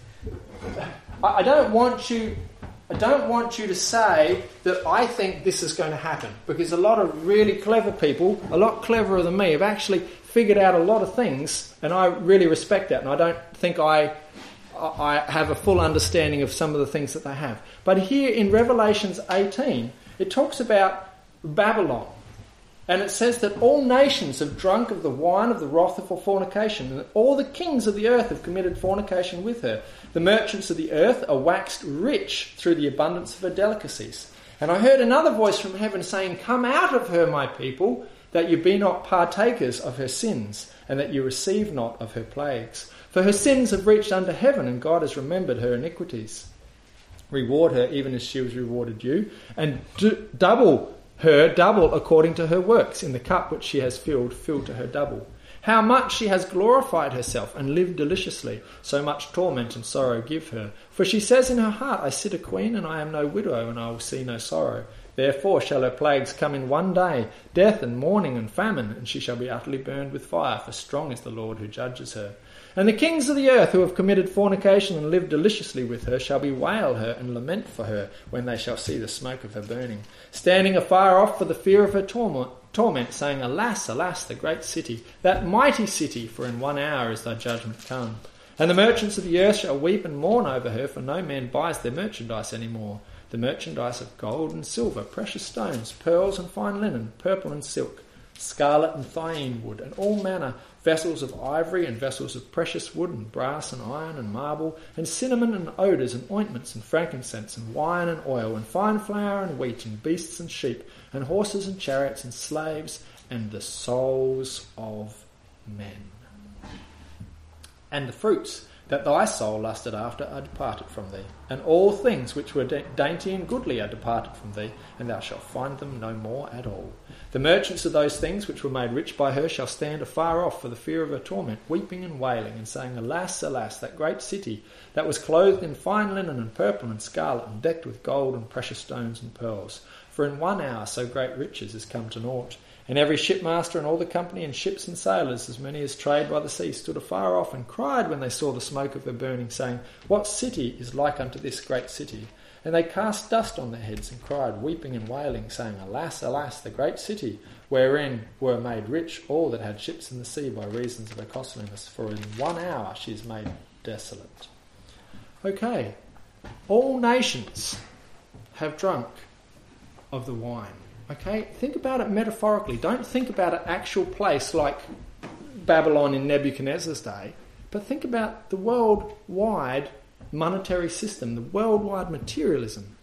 I don't want you, I don't want you to say that I think this is going to happen, because a lot of really clever people, a lot cleverer than me, have actually figured out a lot of things, and I really respect that. And I don't think I, I have a full understanding of some of the things that they have. But here in Revelations eighteen, it talks about Babylon. And it says that all nations have drunk of the wine of the wrath of her fornication, and that all the kings of the earth have committed fornication with her. The merchants of the earth are waxed rich through the abundance of her delicacies. And I heard another voice from heaven saying, "Come out of her, my people, that you be not partakers of her sins, and that you receive not of her plagues. For her sins have reached unto heaven, and God has remembered her iniquities. Reward her even as she was rewarded you, and do, double her double according to her works. In the cup which she has filled, fill to her double. How much she has glorified herself and lived deliciously, so much torment and sorrow give her. For she says in her heart, I sit a queen, and I am no widow, and I will see no sorrow. Therefore shall her plagues come in one day, death and mourning and famine, and she shall be utterly burned with fire, for strong is the Lord who judges her. And the kings of the earth who have committed fornication and lived deliciously with her shall bewail her and lament for her when they shall see the smoke of her burning, standing afar off for the fear of her torment, torment, saying, Alas, alas, the great city, that mighty city, for in one hour is thy judgment come. And the merchants of the earth shall weep and mourn over her, for no man buys their merchandise any more. The merchandise of gold and silver, precious stones, pearls and fine linen, purple and silk, scarlet and thyine wood, and all manner, vessels of ivory and vessels of precious wood, and brass and iron and marble, and cinnamon and odours and ointments and frankincense and wine and oil, and fine flour and wheat, and beasts and sheep, and horses and chariots and slaves, and the souls of men. And the fruits that thy soul lusted after are departed from thee, and all things which were dainty and goodly are departed from thee, and thou shalt find them no more at all. The merchants of those things which were made rich by her shall stand afar off for the fear of her torment, weeping and wailing, and saying, Alas, alas, that great city, that was clothed in fine linen and purple and scarlet, and decked with gold and precious stones and pearls. For in one hour so great riches is come to naught. And every shipmaster and all the company and ships and sailors, as many as trade by the sea, stood afar off and cried when they saw the smoke of her burning, saying, What city is like unto this great city? And they cast dust on their heads and cried, weeping and wailing, saying, Alas, alas, the great city, wherein were made rich all that had ships in the sea by reasons of her costliness. For in one hour she is made desolate. Okay, all nations have drunk of the wine. Okay, think about it metaphorically. Don't think about an actual place like Babylon in Nebuchadnezzar's day, but think about the worldwide monetary system, the worldwide materialism,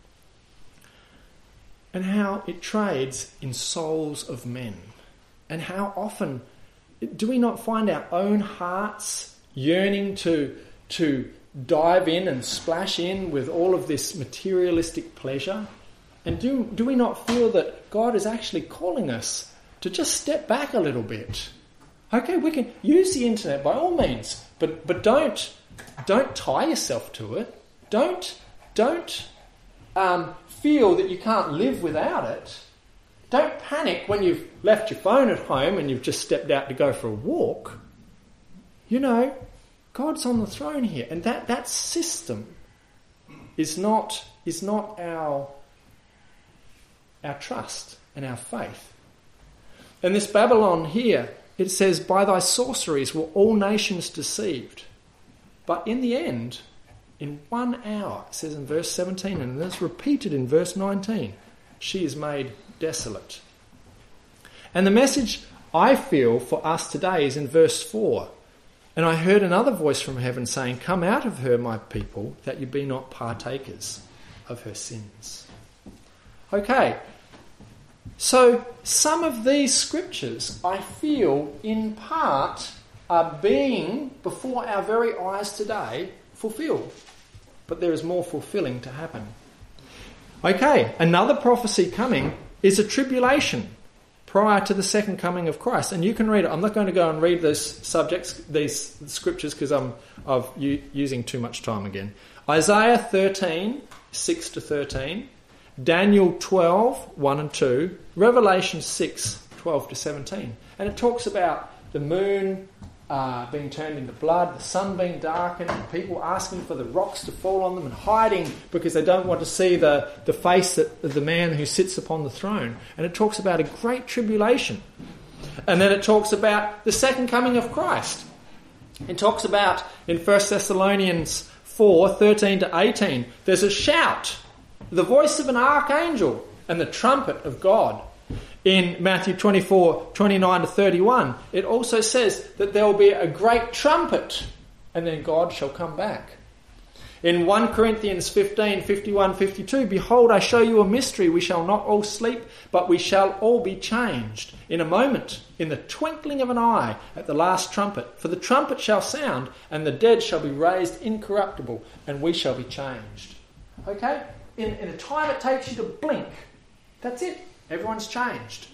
and how it trades in souls of men. And how often do we not find our own hearts yearning to, to dive in and splash in with all of this materialistic pleasure? And do, do we not feel that God is actually calling us to just step back a little bit? Okay, we can use the internet by all means, but but don't don't tie yourself to it. Don't don't um, feel that you can't live without it. Don't panic when you've left your phone at home and you've just stepped out to go for a walk. You know, God's on the throne here, and that, that system is not is not our. our trust and our faith. And this Babylon here, it says, by thy sorceries were all nations deceived. But in the end, in one hour, it says in verse seventeen, and it's repeated in verse nineteen, she is made desolate. And the message I feel for us today is in verse four. And I heard another voice from heaven saying, Come out of her, my people, that you be not partakers of her sins. Okay, so some of these scriptures I feel in part are being, before our very eyes today, fulfilled. But there is more fulfilling to happen. Okay, another prophecy coming is a tribulation prior to the second coming of Christ. And you can read it. I'm not going to go and read these subjects, these scriptures, because I'm of using too much time again. Isaiah thirteen, six to thirteen. Daniel twelve, one and two, Revelation six, twelve to seventeen. And it talks about the moon uh, being turned into blood, the sun being darkened, and people asking for the rocks to fall on them and hiding because they don't want to see the, the face that, of the man who sits upon the throne. And it talks about a great tribulation. And then it talks about the second coming of Christ. It talks about, in First Thessalonians four, thirteen to eighteen, there's a shout, the voice of an archangel, and the trumpet of God. In Matthew twenty-four, twenty-nine to thirty-one, it also says that there will be a great trumpet, and then God shall come back. In First Corinthians fifteen, fifty-one, fifty-two, behold, I show you a mystery. We shall not all sleep, but we shall all be changed in a moment, in the twinkling of an eye, at the last trumpet. For the trumpet shall sound, and the dead shall be raised incorruptible, and we shall be changed. Okay? In, in a time it takes you to blink, that's it. Everyone's changed.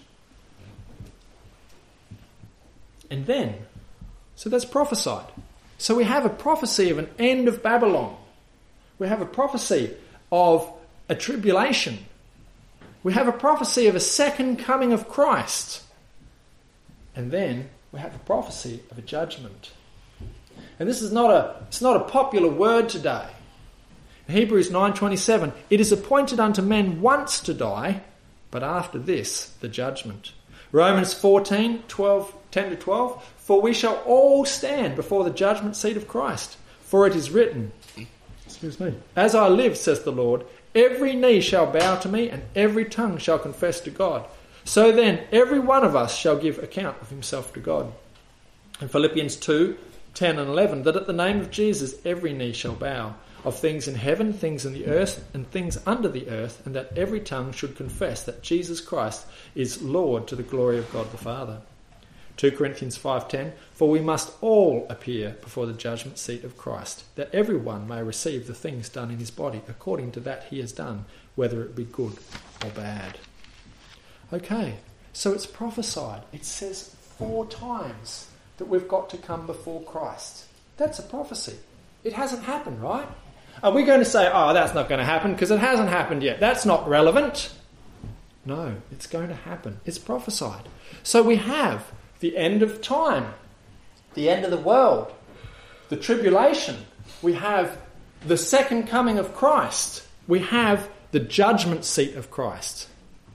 And then, so that's prophesied. So we have a prophecy of an end of Babylon. We have a prophecy of a tribulation. We have a prophecy of a second coming of Christ. And then we have a prophecy of a judgment. And this is not a, it's not a popular word today. In Hebrews nine twenty-seven, it is appointed unto men once to die, but after this, the judgment. Romans fourteen, twelve, ten to twelve, for we shall all stand before the judgment seat of Christ. For it is written, excuse me, as I live, says the Lord, every knee shall bow to me, and every tongue shall confess to God. So then, every one of us shall give account of himself to God. In Philippians two, ten and eleven, that at the name of Jesus every knee shall bow, of things in heaven, things in the earth, and things under the earth, and that every tongue should confess that Jesus Christ is Lord, to the glory of God the Father. Second Corinthians five ten, for we must all appear before the judgment seat of Christ, that everyone may receive the things done in his body according to that he has done, whether it be good or bad. Okay, so it's prophesied. It says four times that we've got to come before Christ. That's a prophecy. It hasn't happened, right? Are we going to say, oh, that's not going to happen because it hasn't happened yet? That's not relevant. No, it's going to happen. It's prophesied. So we have the end of time, the end of the world, the tribulation. We have the second coming of Christ. We have the judgment seat of Christ.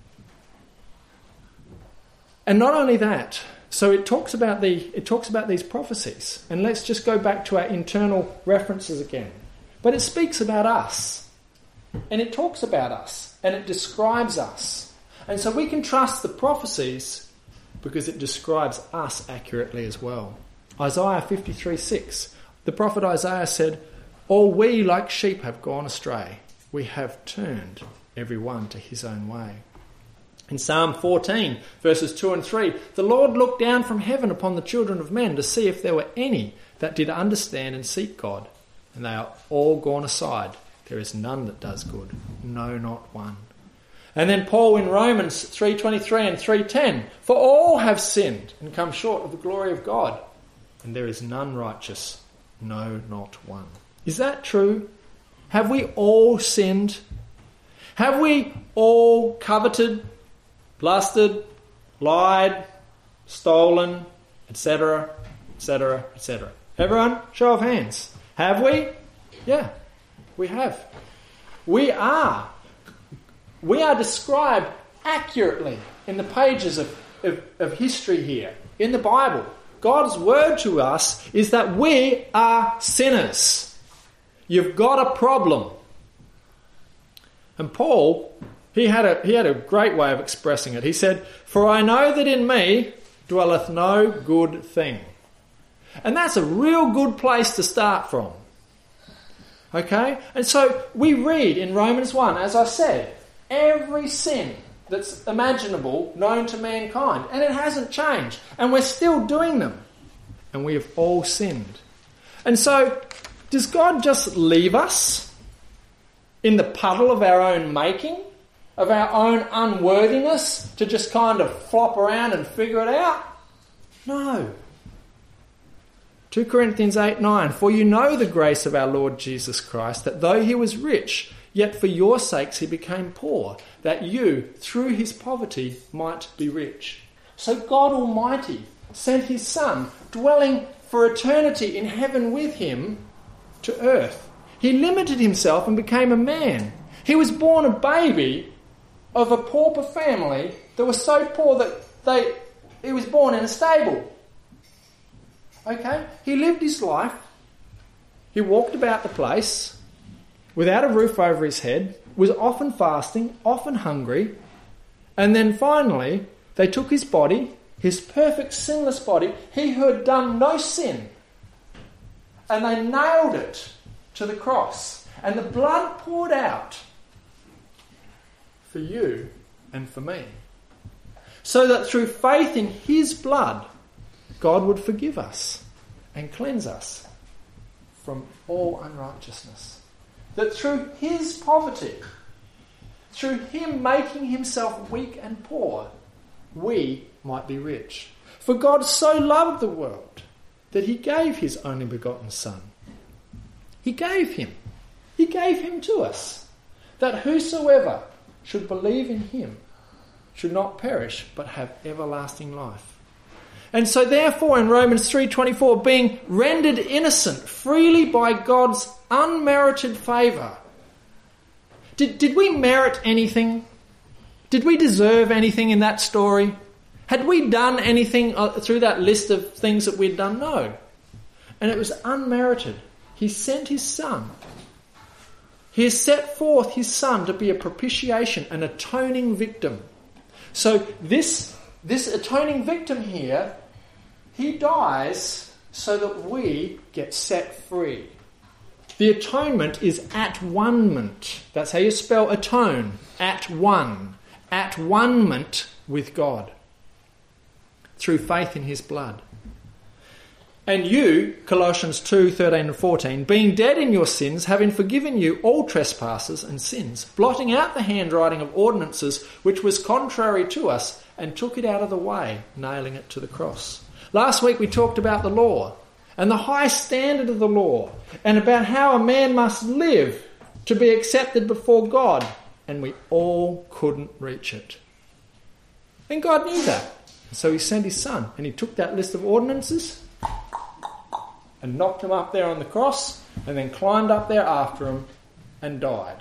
And not only that, so it talks about the it talks about these prophecies. And let's just go back to our internal references again. But it speaks about us. And it talks about us. And it describes us. And so we can trust the prophecies because it describes us accurately as well. Isaiah fifty-three six. The prophet Isaiah said, all we like sheep have gone astray. We have turned every one to his own way. In Psalm fourteen, verses two and three, the Lord looked down from heaven upon the children of men to see if there were any that did understand and seek God. And they are all gone aside. There is none that does good. No, not one. And then Paul in Romans three twenty-three and three ten, for all have sinned and come short of the glory of God. And there is none righteous. No, not one. Is that true? Have we all sinned? Have we all coveted, lusted, lied, stolen, et cetera, et cetera, et cetera? Everyone, show of hands. Have we? Yeah, we have. We are. We are described accurately in the pages of, of, of history here, in the Bible. God's word to us is that we are sinners. You've got a problem. And Paul, he had a he had a great way of expressing it. He said, for I know that in me dwelleth no good thing. And that's a real good place to start from. Okay? And so we read in Romans one, as I said, every sin that's imaginable known to mankind. And it hasn't changed. And we're still doing them. And we have all sinned. And so, does God just leave us in the puddle of our own making, of our own unworthiness, to just kind of flop around and figure it out? No. Second Corinthians eight nine, for you know the grace of our Lord Jesus Christ, that though he was rich, yet for your sakes he became poor, that you, through his poverty, might be rich. So God Almighty sent his Son, dwelling for eternity in heaven with him, to earth. He limited himself and became a man. He was born a baby of a pauper family that was so poor that they he was born in a stable. Okay? He lived his life. He walked about the place without a roof over his head, was often fasting, often hungry, and then finally they took his body, his perfect sinless body, he who had done no sin, and they nailed it to the cross. And the blood poured out for you and for me, so that through faith in his blood, God would forgive us and cleanse us from all unrighteousness. That through his poverty, through him making himself weak and poor, we might be rich. For God so loved the world that he gave his only begotten Son. He gave him. He gave him to us, that whosoever should believe in him should not perish but have everlasting life. And so therefore in Romans three twenty-four, being rendered innocent freely by God's unmerited favour. Did, did we merit anything? Did we deserve anything in that story? Had we done anything through that list of things that we'd done? No. And it was unmerited. He sent his Son. He has set forth his Son to be a propitiation, an atoning victim. So this, this atoning victim here, he dies so that we get set free. The atonement is at one-ment. That's how you spell atone. At one. At one-ment with God. Through faith in his blood. And you, Colossians two, thirteen and fourteen, being dead in your sins, having forgiven you all trespasses and sins, blotting out the handwriting of ordinances which was contrary to us, and took it out of the way, nailing it to the cross. Last week we talked about the law, and the high standard of the law, and about how a man must live to be accepted before God, and we all couldn't reach it. And God knew that. So he sent his Son, and he took that list of ordinances and knocked him up there on the cross, and then climbed up there after him and died.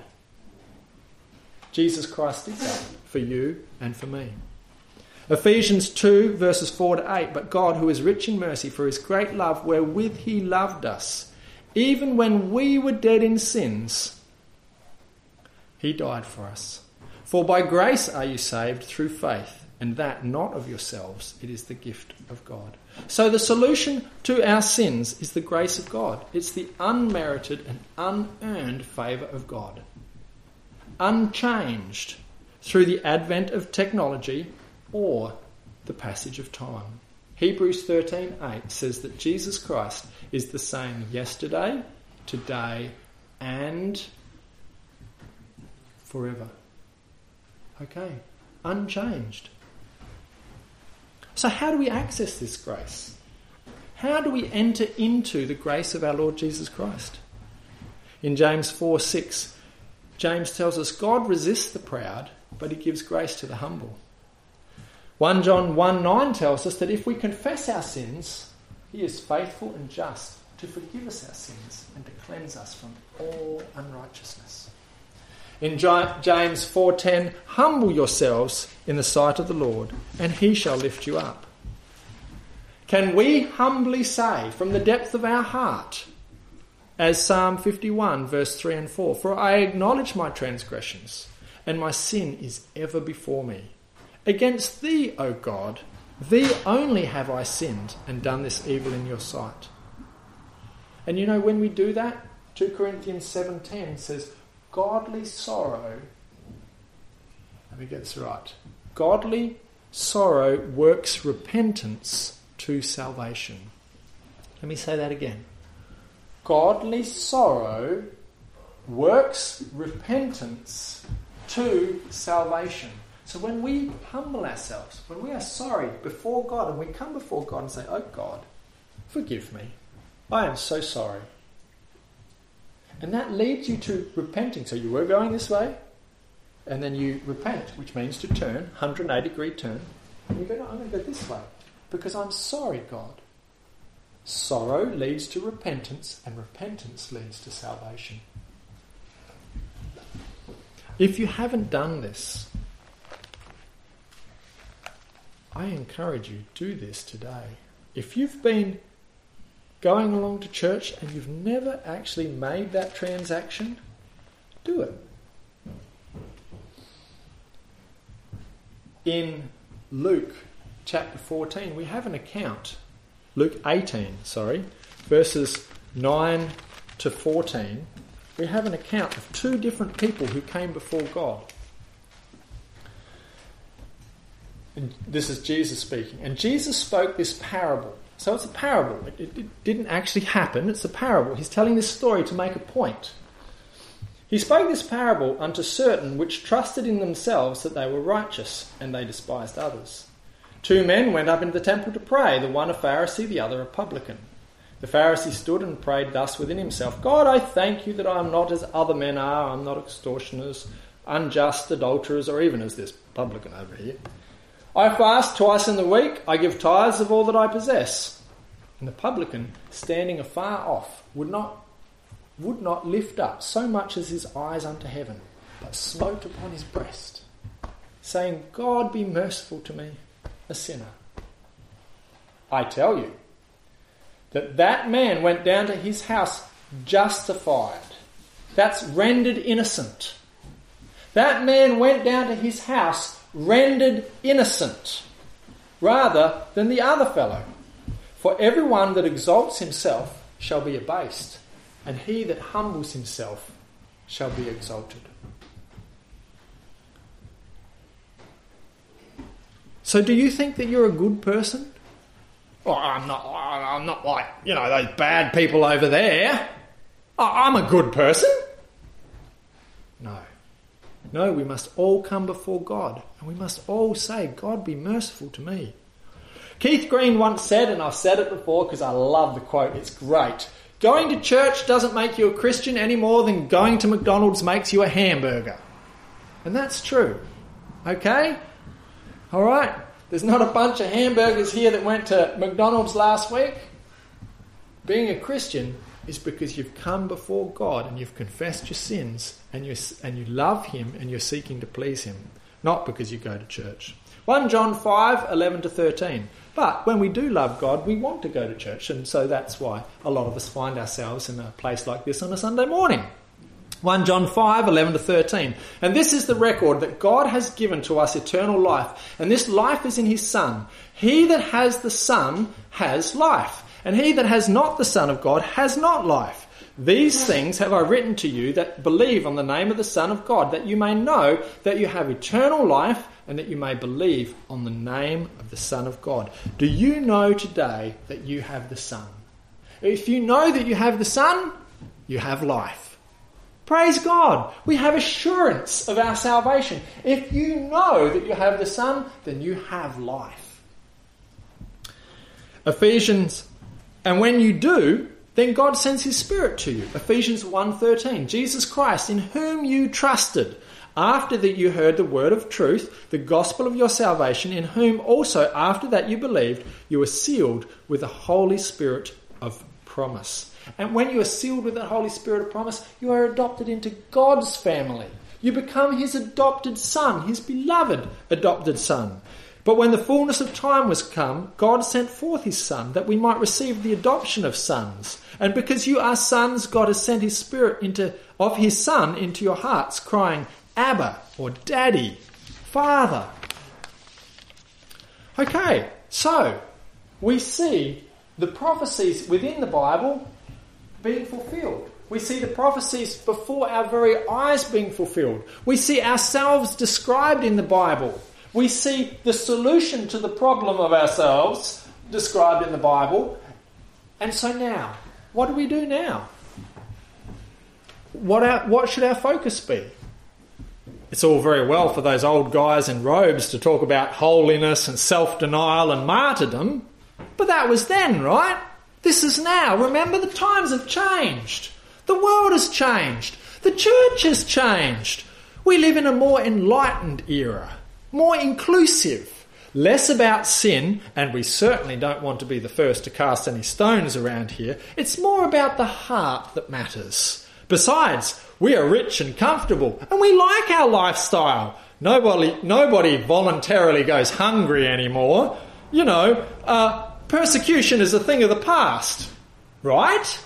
Jesus Christ did that for you and for me. Ephesians two, verses four to eight, but God, who is rich in mercy, for his great love wherewith he loved us, even when we were dead in sins, he died for us. For by grace are you saved through faith, and that not of yourselves, it is the gift of God. So the solution to our sins is the grace of God. It's the unmerited and unearned favour of God. Unchanged through the advent of technology or the passage of time. Hebrews thirteen eight says that Jesus Christ is the same yesterday, today, and forever. Okay, unchanged. So how do we access this grace? How do we enter into the grace of our Lord Jesus Christ? In James four six, James tells us God resists the proud, but he gives grace to the humble. First John one nine tells us that if we confess our sins, he is faithful and just to forgive us our sins and to cleanse us from all unrighteousness. In James four ten, humble yourselves in the sight of the Lord, and he shall lift you up. Can we humbly say from the depth of our heart, as Psalm fifty-one, verse three and four, for I acknowledge my transgressions, and my sin is ever before me. Against thee, O God, thee only have I sinned and done this evil in your sight. And you know, when we do that, two Corinthians seven ten says, godly sorrow, let me get this right, godly sorrow works repentance to salvation. Let me say that again. Godly sorrow works repentance to salvation. So when we humble ourselves, when we are sorry before God, and we come before God and say, oh God, forgive me, I am so sorry. And that leads you to repenting. So you were going this way, and then you repent, which means to turn, one hundred eighty degree turn. And you go, no, I'm going to go this way, because I'm sorry, God. Sorrow leads to repentance, and repentance leads to salvation. If you haven't done this, I encourage you, do this today. If you've been going along to church and you've never actually made that transaction, do it. In Luke chapter fourteen, we have an account. Luke eighteen, sorry, verses nine to fourteen. we have an account of two different people who came before God. And this is Jesus speaking. And Jesus spoke this parable. So it's a parable. It, it, it didn't actually happen. It's a parable. He's telling this story to make a point. He spoke this parable unto certain which trusted in themselves that they were righteous, and they despised others. Two men went up into the temple to pray, the one a Pharisee, the other a publican. The Pharisee stood and prayed thus within himself, God, I thank you that I am not as other men are. I am not extortioners, unjust, adulterers, or even as this publican over here. I fast twice in the week. I give tithes of all that I possess. And the publican, standing afar off, would not, would not lift up so much as his eyes unto heaven, but smote upon his breast, saying, God, be merciful to me, a sinner. I tell you that that man went down to his house justified. That's rendered innocent. That man went down to his house rendered innocent, rather than the other fellow. For everyone that exalts himself shall be abased, and he that humbles himself shall be exalted. So do you think that you're a good person? Oh, I'm not, I'm not like, you know, those bad people over there. Oh, I'm a good person. No. No, we must all come before God, and we must all say, God, be merciful to me. Keith Green once said, and I've said it before because I love the quote, it's great, going to church doesn't make you a Christian any more than going to McDonald's makes you a hamburger. And that's true. Okay? All right? There's not a bunch of hamburgers here that went to McDonald's last week. Being a Christian is because you've come before God and you've confessed your sins and you and you love him and you're seeking to please him, not because you go to church. First John five, eleven to thirteen. But when we do love God, we want to go to church, and so that's why a lot of us find ourselves in a place like this on a Sunday morning. First John five, eleven to thirteen. And this is the record that God has given to us eternal life, and this life is in his Son. He that has the Son has life, and he that has not the Son of God has not life. These things have I written to you that believe on the name of the Son of God, that you may know that you have eternal life, and that you may believe on the name of the Son of God. Do you know today that you have the Son? If you know that you have the Son, you have life. Praise God. We have assurance of our salvation. If you know that you have the Son, then you have life. Ephesians, and when you do, then God sends his Spirit to you. Ephesians one thirteen. Jesus Christ, in whom you trusted, after that you heard the word of truth, the gospel of your salvation, in whom also after that you believed, you were sealed with the Holy Spirit of promise. And when you are sealed with the Holy Spirit of promise, you are adopted into God's family. You become his adopted son, his beloved adopted son. But when the fullness of time was come, God sent forth his Son, that we might receive the adoption of sons. And because you are sons, God has sent his Spirit into of his Son into your hearts, crying, Abba, or Daddy, Father. Okay, so we see the prophecies within the Bible being fulfilled. We see the prophecies before our very eyes being fulfilled. We see ourselves described in the Bible. We see the solution to the problem of ourselves described in the Bible. And so now, what do we do now? What our, what should our focus be? It's all very well for those old guys in robes to talk about holiness and self-denial and martyrdom, but that was then, right? This is now. Remember, the times have changed. The world has changed. The church has changed. We live in a more enlightened era, more inclusive, less about sin, and we certainly don't want to be the first to cast any stones around here. It's more about the heart that matters. Besides, we are rich and comfortable, and we like our lifestyle. Nobody, nobody voluntarily goes hungry anymore. You know, uh, persecution is a thing of the past, right?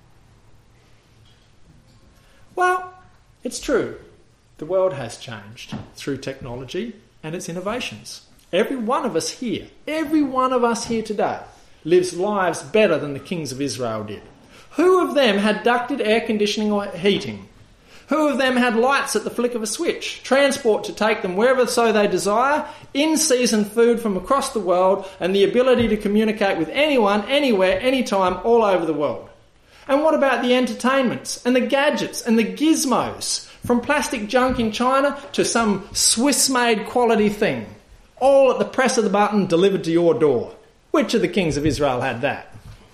Well, it's true. The world has changed through technology and its innovations. Every one of us here, every one of us here today lives lives better than the kings of Israel did. Who of them had ducted air conditioning or heating? Who of them had lights at the flick of a switch, transport to take them wherever so they desire, in-season food from across the world, and the ability to communicate with anyone, anywhere, anytime, all over the world? And what about the entertainments and the gadgets and the gizmos, from plastic junk in China to some Swiss-made quality thing, all at the press of the button delivered to your door? Which of the kings of Israel had that?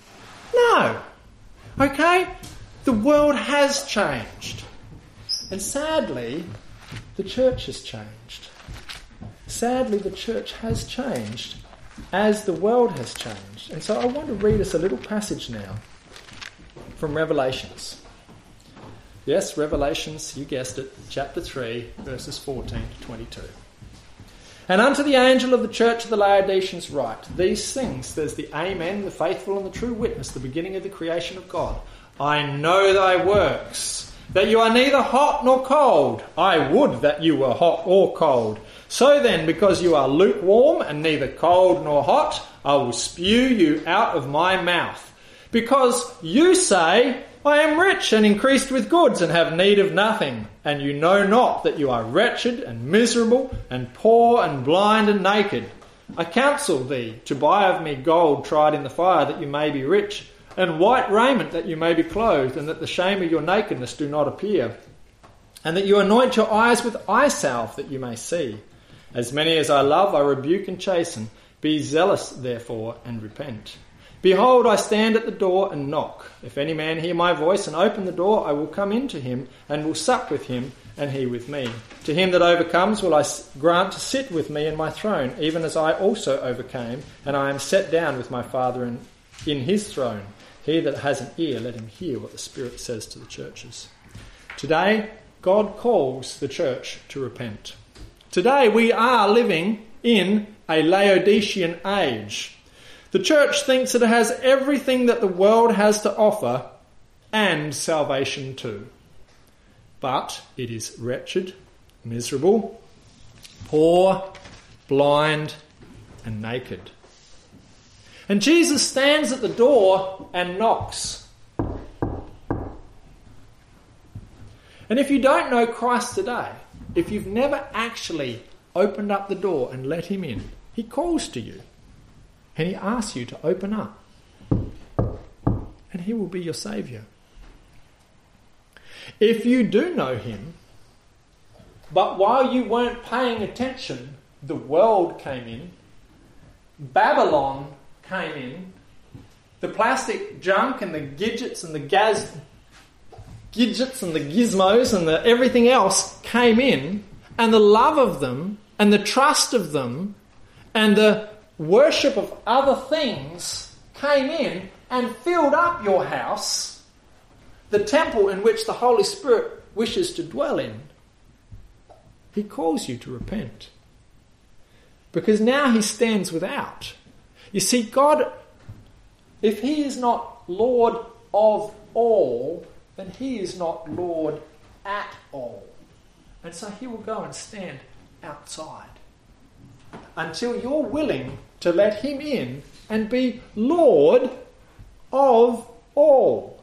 No. Okay? The world has changed. And sadly, the church has changed. Sadly, the church has changed as the world has changed. And so I want to read us a little passage now from Revelations. Yes, Revelations, you guessed it, chapter three, verses fourteen to twenty-two. And unto the angel of the church of the Laodiceans write, these things, there's the Amen, the faithful and the true witness, the beginning of the creation of God. I know thy works, that you are neither hot nor cold. I would that you were hot or cold. So then, because you are lukewarm and neither cold nor hot, I will spew you out of my mouth. Because you say, I am rich and increased with goods and have need of nothing, and you know not that you are wretched and miserable and poor and blind and naked. I counsel thee to buy of me gold tried in the fire, that you may be rich, and white raiment, that you may be clothed, and that the shame of your nakedness do not appear, and that you anoint your eyes with eye salve, that you may see. As many as I love, I rebuke and chasten. Be zealous, therefore, and repent. Behold, I stand at the door and knock. If any man hear my voice and open the door, I will come in to him, and will sup with him, and he with me. To him that overcomes will I grant to sit with me in my throne, even as I also overcame, and I am set down with my Father in, in his throne. He that has an ear, let him hear what the Spirit says to the churches. Today, God calls the church to repent. Today, we are living in a Laodicean age. The church thinks it has everything that the world has to offer and salvation too. But it is wretched, miserable, poor, blind, and naked. And Jesus stands at the door and knocks. And if you don't know Christ today, if you've never actually opened up the door and let him in, he calls to you. And he asks you to open up. And he will be your saviour. If you do know him, but while you weren't paying attention, the world came in, Babylon came in, the plastic junk and the gadgets and the gaz, gadgets and the gizmos and the everything else came in, and the love of them and the trust of them and the worship of other things came in and filled up your house, the temple in which the Holy Spirit wishes to dwell in. He calls you to repent. Because now he stands without. You see, God, if he is not Lord of all, then he is not Lord at all. And so he will go and stand outside until you're willing to let him in and be Lord of all.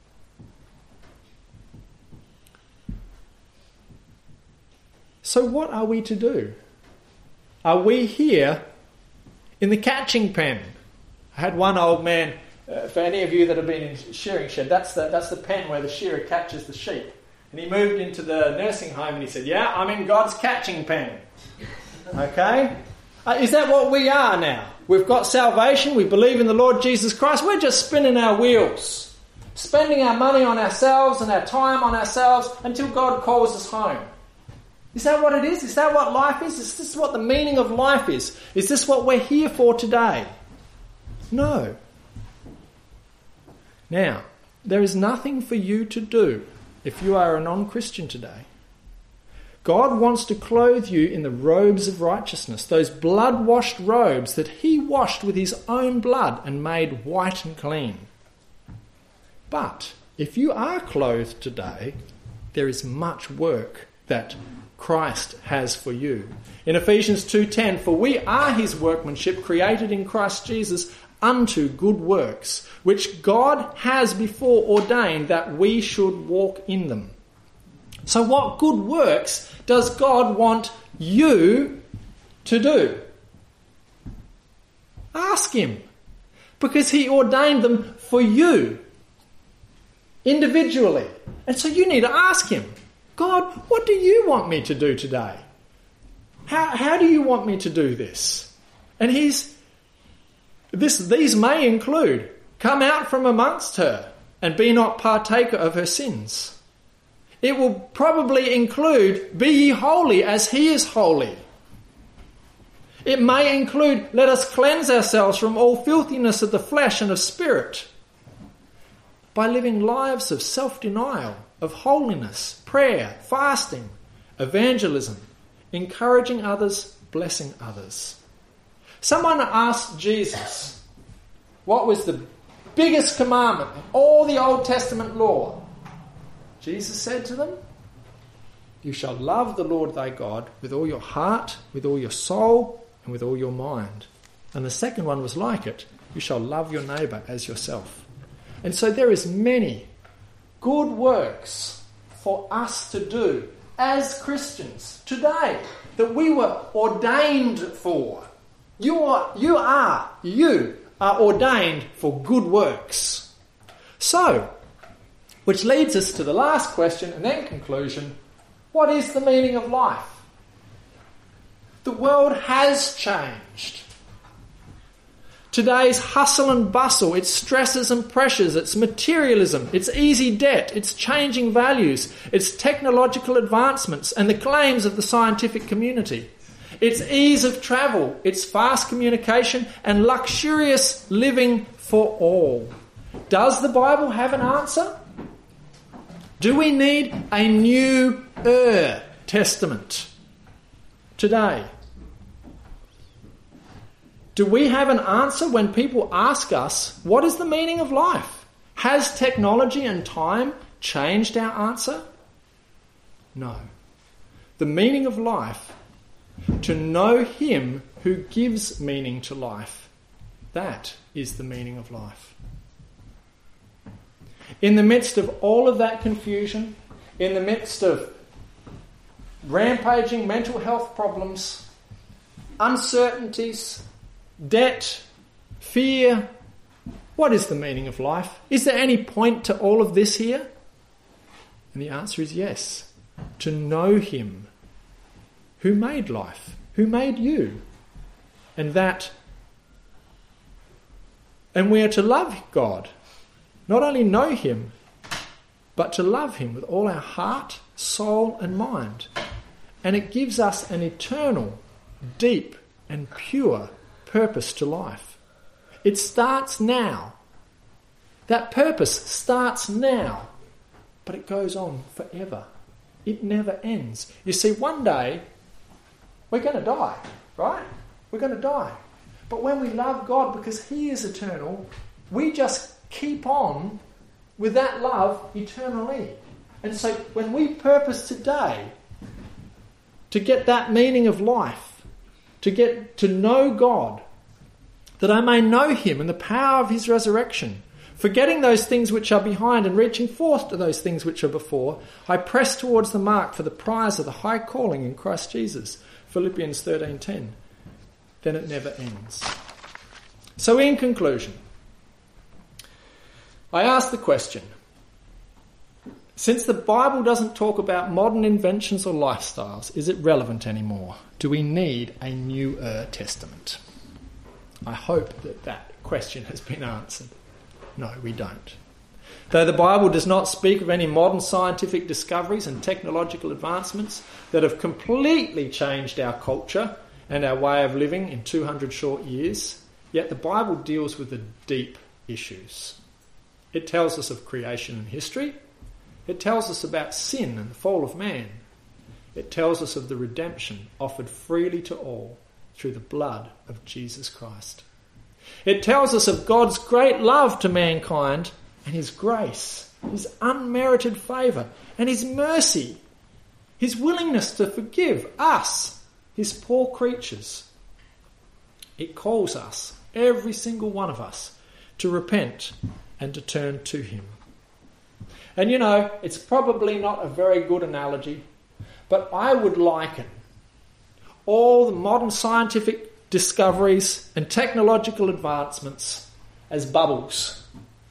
So what are we to do? Are we here in the catching pen? I had one old man, uh, for any of you that have been in shearing shed, that's the, that's the pen where the shearer catches the sheep. And he moved into the nursing home and he said, yeah, I'm in God's catching pen. Okay? Uh, is that what we are now? We've got salvation, we believe in the Lord Jesus Christ, we're just spinning our wheels, spending our money on ourselves and our time on ourselves until God calls us home. Is that what it is? Is that what life is? Is this what the meaning of life is? Is this what we're here for today? No. Now, there is nothing for you to do if you are a non-Christian today. God wants to clothe you in the robes of righteousness, those blood-washed robes that he washed with his own blood and made white and clean. But if you are clothed today, there is much work that Christ has for you. In Ephesians two ten, for we are his workmanship, created in Christ Jesus unto good works, which God has before ordained that we should walk in them. So what good works does God want you to do? Ask him. Because he ordained them for you. Individually. And so you need to ask him, God, what do you want me to do today? How, how do you want me to do this? And he's, this, these may include, come out from amongst her and be not partaker of her sins. It will probably include, be ye holy as he is holy. It may include, let us cleanse ourselves from all filthiness of the flesh and of spirit by living lives of self-denial, of holiness, prayer, fasting, evangelism, encouraging others, blessing others. Someone asked Jesus, what was the biggest commandment in all the Old Testament law? Jesus said to them, you shall love the Lord thy God with all your heart, with all your soul, and with all your mind. And the second one was like it, you shall love your neighbour as yourself. And so there is many good works for us to do as Christians today that we were ordained for. You are, you are, you are ordained for good works. So, which leads us to the last question and then conclusion. What is the meaning of life? The world has changed. Today's hustle and bustle, its stresses and pressures, its materialism, its easy debt, its changing values, its technological advancements and the claims of the scientific community, its ease of travel, its fast communication and luxurious living for all. Does the Bible have an answer? Do we need a newer testament today? Do we have an answer when people ask us, what is the meaning of life? Has technology and time changed our answer? No. The meaning of life, to know him who gives meaning to life, that is the meaning of life. In the midst of all of that confusion, in the midst of rampaging mental health problems, uncertainties, debt, fear, what is the meaning of life? Is there any point to all of this here? And the answer is yes. To know him who made life, who made you. And that, and we are to love God. Not only know him, but to love him with all our heart, soul and mind. And it gives us an eternal, deep and pure purpose to life. It starts now. That purpose starts now, but it goes on forever. It never ends. You see, one day we're going to die, right? We're going to die. But when we love God because he is eternal, we just keep on with that love eternally. And so when we purpose today to get that meaning of life, to get to know God, that I may know him and the power of his resurrection, forgetting those things which are behind and reaching forth to those things which are before, I press towards the mark for the prize of the high calling in Christ Jesus. Philippians thirteen ten. Then it never ends. So in conclusion, I ask the question, since the Bible doesn't talk about modern inventions or lifestyles, is it relevant anymore? Do we need a newer testament? I hope that that question has been answered. No, we don't. Though the Bible does not speak of any modern scientific discoveries and technological advancements that have completely changed our culture and our way of living in two hundred short years, yet the Bible deals with the deep issues. It tells us of creation and history. It tells us about sin and the fall of man. It tells us of the redemption offered freely to all through the blood of Jesus Christ. It tells us of God's great love to mankind and his grace, his unmerited favour and his mercy, his willingness to forgive us, his poor creatures. It calls us, every single one of us, to repent and to turn to him. And you know, it's probably not a very good analogy, but I would liken all the modern scientific discoveries and technological advancements as bubbles.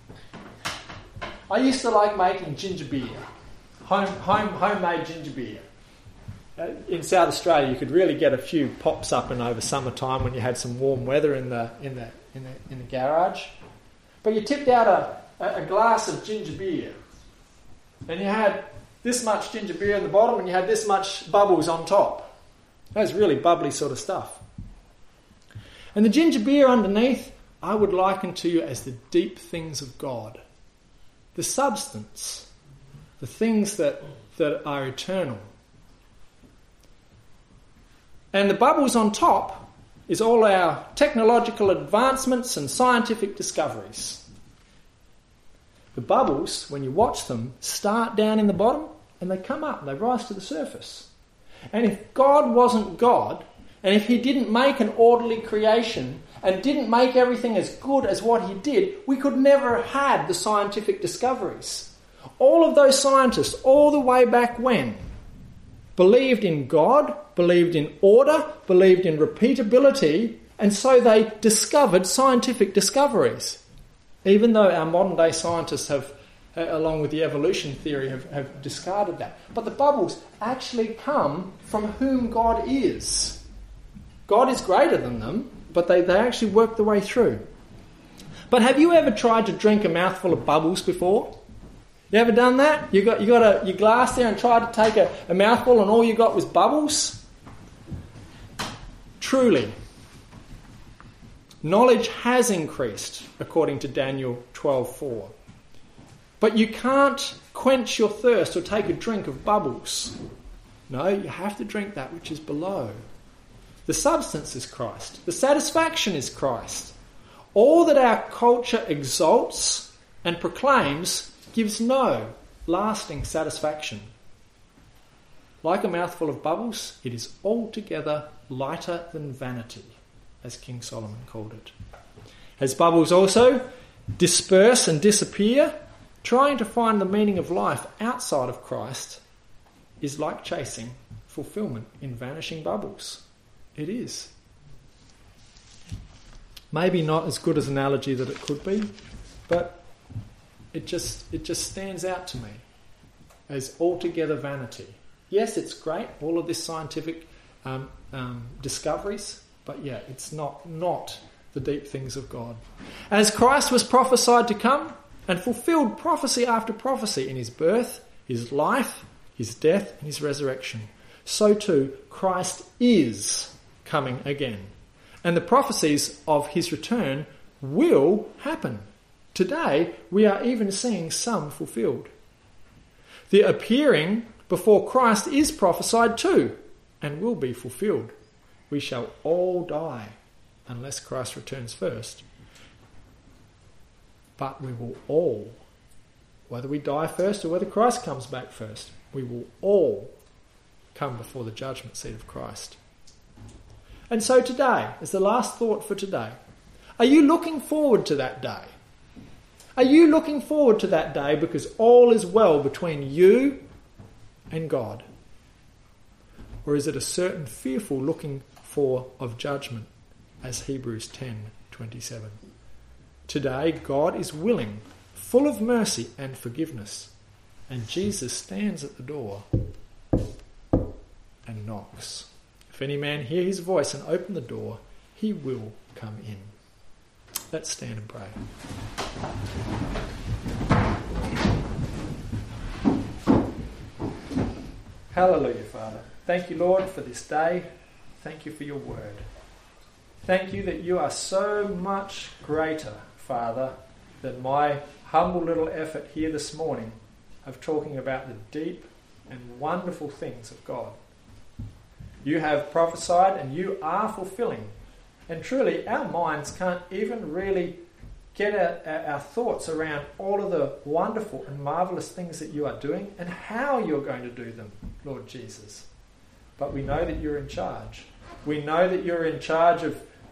I used to like making ginger beer, home, home, homemade ginger beer. Uh, in South Australia, you could really get a few pops up in over summertime when you had some warm weather in the in the in the, in the garage. But you tipped out a, a glass of ginger beer, and you had this much ginger beer in the bottom, and you had this much bubbles on top. That was really bubbly sort of stuff. And the ginger beer underneath, I would liken to you as the deep things of God, the substance, the things that that are eternal. And the bubbles on top is all our technological advancements and scientific discoveries. The bubbles, when you watch them, start down in the bottom and they come up and they rise to the surface. And if God wasn't God, and if he didn't make an orderly creation and didn't make everything as good as what he did, we could never have had the scientific discoveries. All of those scientists, all the way back when, believed in God, believed in order, believed in repeatability, and so they discovered scientific discoveries. Even though our modern day scientists have, along with the evolution theory, have, have discarded that. But the bubbles actually come from whom God is. God is greater than them, but they, they actually work their way through. But have you ever tried to drink a mouthful of bubbles before? You ever done that? You got you got a, your glass there and tried to take a, a mouthful and all you got was bubbles? Truly, knowledge has increased, according to Daniel twelve four. But you can't quench your thirst or take a drink of bubbles. No, you have to drink that which is below. The substance is Christ. The satisfaction is Christ. All that our culture exalts and proclaims gives no lasting satisfaction. Like a mouthful of bubbles, it is altogether lighter than vanity, as King Solomon called it. As bubbles also disperse and disappear, trying to find the meaning of life outside of Christ is like chasing fulfillment in vanishing bubbles. It is. Maybe not as good as an analogy that it could be, but It just it just stands out to me as altogether vanity. Yes, it's great, all of this scientific um, um, discoveries, but yeah, it's not, not the deep things of God. As Christ was prophesied to come and fulfilled prophecy after prophecy in his birth, his life, his death, and his resurrection, so too Christ is coming again. And the prophecies of his return will happen. Today, we are even seeing some fulfilled. The appearing before Christ is prophesied too, and will be fulfilled. We shall all die, unless Christ returns first. But we will all, whether we die first or whether Christ comes back first, we will all come before the judgment seat of Christ. And so today, as the last thought for today, are you looking forward to that day? Are you looking forward to that day because all is well between you and God? Or is it a certain fearful looking for of judgment, as Hebrews ten twenty-seven? Today, God is willing, full of mercy and forgiveness, and Jesus stands at the door and knocks. If any man hear his voice and open the door, he will come in. Let's stand and pray. Hallelujah, Father. Thank you, Lord, for this day. Thank you for your word. Thank you that you are so much greater, Father, than my humble little effort here this morning of talking about the deep and wonderful things of God. You have prophesied and you are fulfilling. And truly, our minds can't even really get our, our thoughts around all of the wonderful and marvellous things that you are doing and how you're going to do them, Lord Jesus. But we know that you're in charge. We know that you're in charge of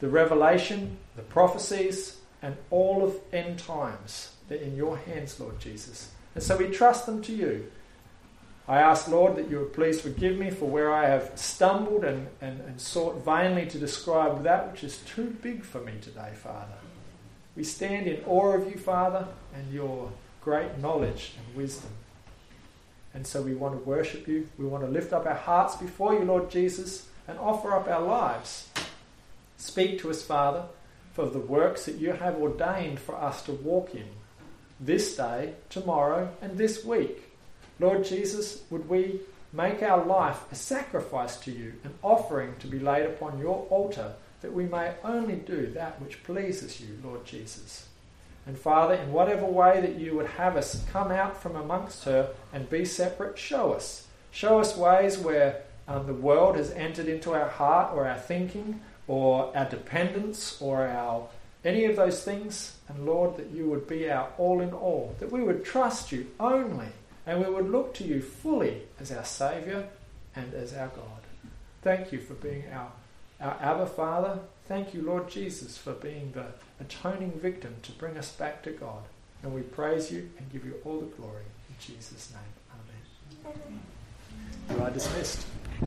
the revelation, the prophecies, and all of end times. They're in your hands, Lord Jesus. And so we trust them to you. I ask, Lord, that you would please forgive me for where I have stumbled and, and, and sought vainly to describe that which is too big for me today, Father. We stand in awe of you, Father, and your great knowledge and wisdom. And so we want to worship you. We want to lift up our hearts before you, Lord Jesus, and offer up our lives. Speak to us, Father, for the works that you have ordained for us to walk in this day, tomorrow, and this week. Lord Jesus, would we make our life a sacrifice to you, an offering to be laid upon your altar, that we may only do that which pleases you, Lord Jesus. And Father, in whatever way that you would have us come out from amongst her and be separate, show us. Show us ways where um, the world has entered into our heart or our thinking or our dependence or our any of those things. And Lord, that you would be our all in all, that we would trust you only, and we would look to you fully as our Saviour and as our God. Thank you for being our, our Abba Father. Thank you, Lord Jesus, for being the atoning victim to bring us back to God. And we praise you and give you all the glory. In Jesus' name, amen. You are dismissed.